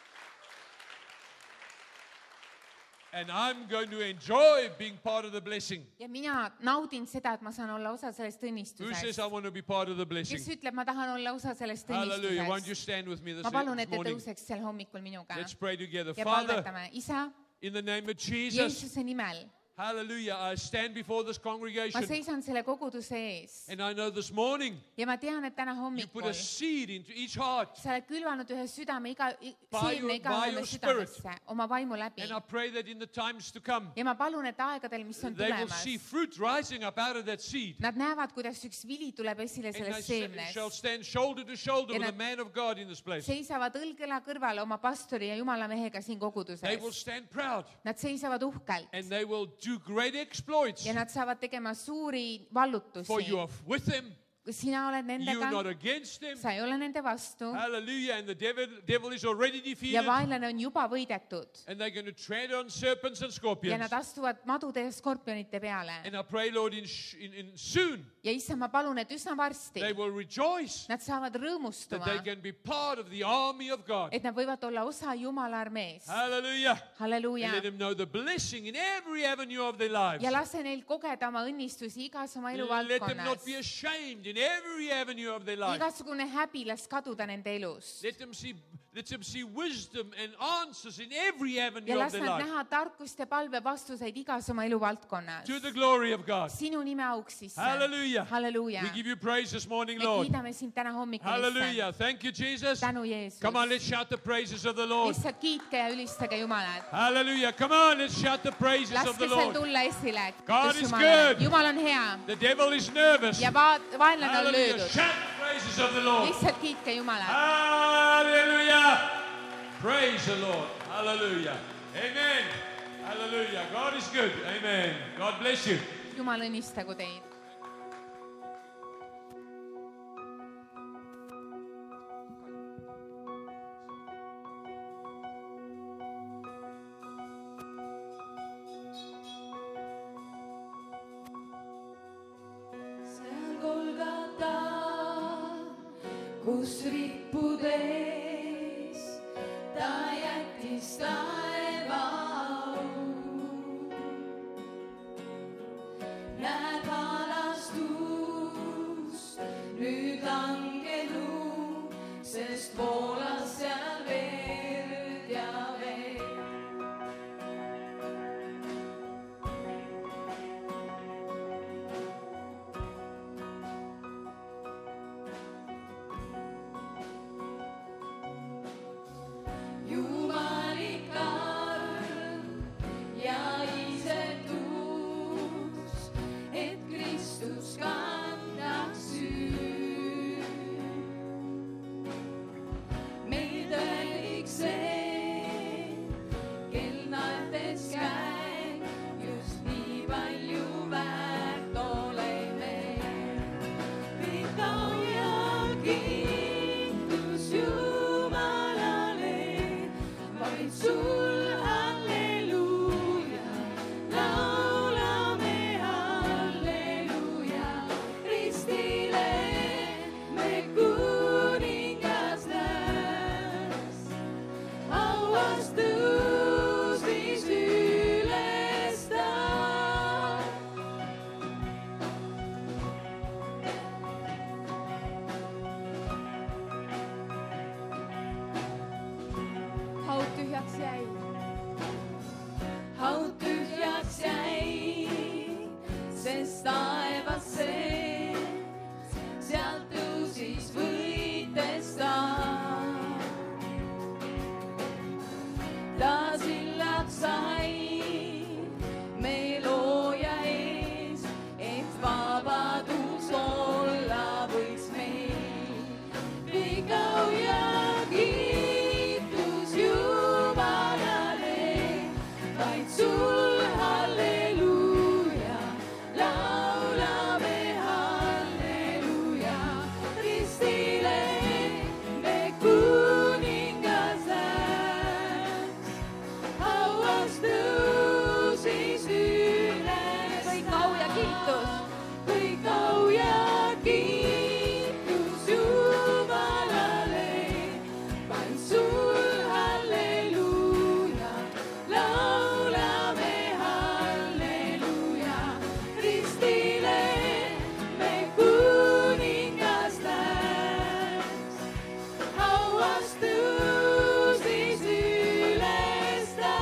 And I'm going to enjoy being part of the blessing. Ja mina naudin seda, et ma saan olla osa sellest Who says õnnistusest. I want to be part of the blessing? Kes ütleb, ma tahan olla osa sellest Hallelujah. Won't you õnnistusest? stand with me this Ma palun, et te morning? tõuseks sel hommikul minuga Let's pray together. ja Father, palvetame. Isa, in the name of Jesus, Jeesuse nimel, hallelujah, I stand before this ma congregation. seisan selle koguduse ees And I know this morning ja ma tean, et täna you put hommikul a seed into each heart. sa oled külvanud ühe südame By seemne iga your õmme spirit. südamesse oma vaimu läbi. And I pray that in the times to come, Ja ma palun, et aegadel, mis on they will tulemas, see fruit rising up out of that seed. nad näevad, kuidas üks vili tuleb esile And they sellest shall seemnest. stand shoulder to shoulder Ja with a nad- man of God in this place. Seisavad õlg-õla kõrval oma pastori ja jumala mehega siin They will koguduses. stand proud Nad seisavad uhkelt and they will do great exploits. ja nad saavad tegema suuri For vallutusi. you are with them, Sina oled you are not nendega, against them. sa ei ole nende vastu Hallelujah. And the devil is already ja defeated. vaenlane on juba võidetud. And they're going to tread on serpents and Ja scorpions. nad astuvad madude ja skorpionite peale. And I pray, Lord, in soon Ja issa, ma palun, et üsna varsti they will rejoice nad saavad that rõõmustuma, they can be part of the army of God. et nad võivad olla osa Jumala armeest. Hallelujah. And Halleluuja. let them know the blessing in every avenue of their lives. Ja lase neil kogeda oma õnnistusi igas oma Let them not eluvaldkonnas. be ashamed in every avenue of their lives. Igasugune häbi las kaduda nende elus. Let them see wisdom and answers in every Ja avenue of las their nad life. näha tarkust ja palve vastuseid igas oma eluvaldkonnas. To the glory of God. Sinu nime auks sisse. Hallelujah. Halleluuja. We give you praise this morning, Me Lord. kiidame sind täna hommikul, issand. Hallelujah. Thank you, Jesus. Tänu Jeesus. Come on, let's shout the praises of the Lord. Lihtsalt kiitke ja ülistage Jumalat. Hallelujah. Come on, let's shout the praises of the Laske seal Lord. tulla esile. God Kiitus is Jumalale. good. Jumal on hea The devil is nervous. ja vaenlane on Hallelujah. löödud. Shout the praises of the Lord. Lihtsalt kiitke Jumalat. Hallelujah. Praise the Lord. Hallelujah. Amen. Hallelujah. God is good. Amen. God bless you. Jumal õnnistagu teid. Seal Golgata, kus rippudes ta jättis taevaau. Näed halastust nüüd langenu, sest voolas seal verd ja verd. halleluuja, laulame halleluuja, ristile me kuningas läks, hauas tõusis üles. kõik au ja kiitus. kõik au ja kiitus Jumalale, vaid sul halleluuja, laulame halleluuja, ristile me kuningas läks, hauas tõusis üles ta.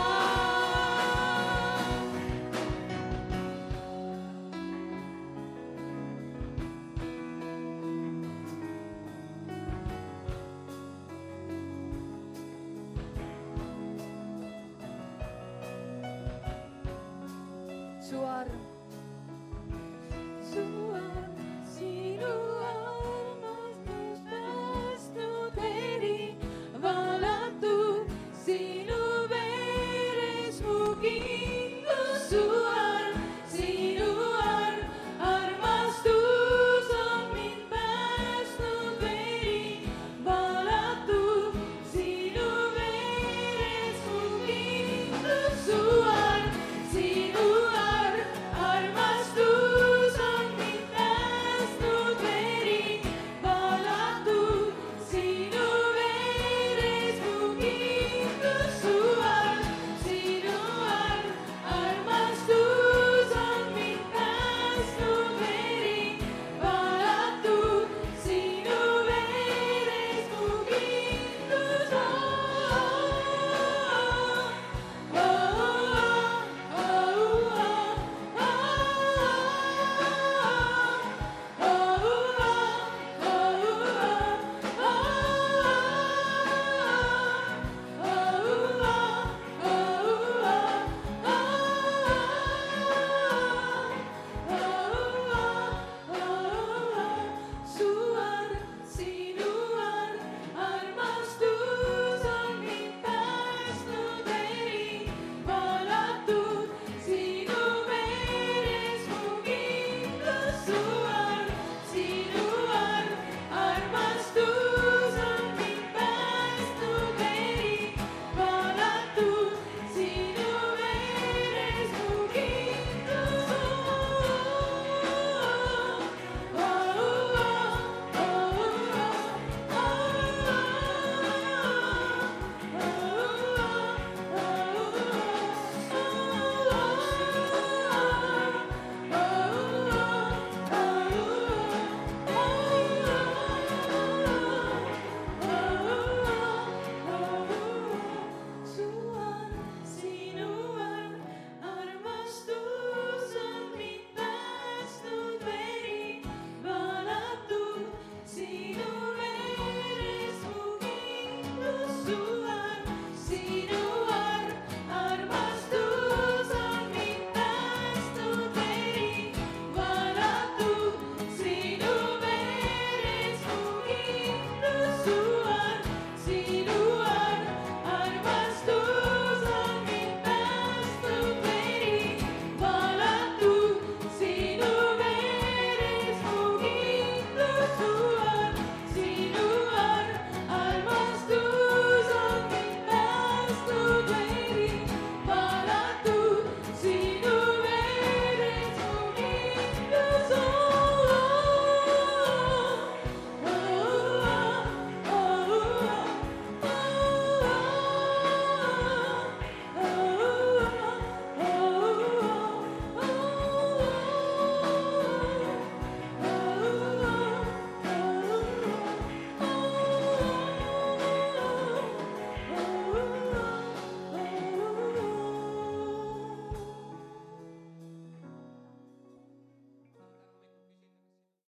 su arm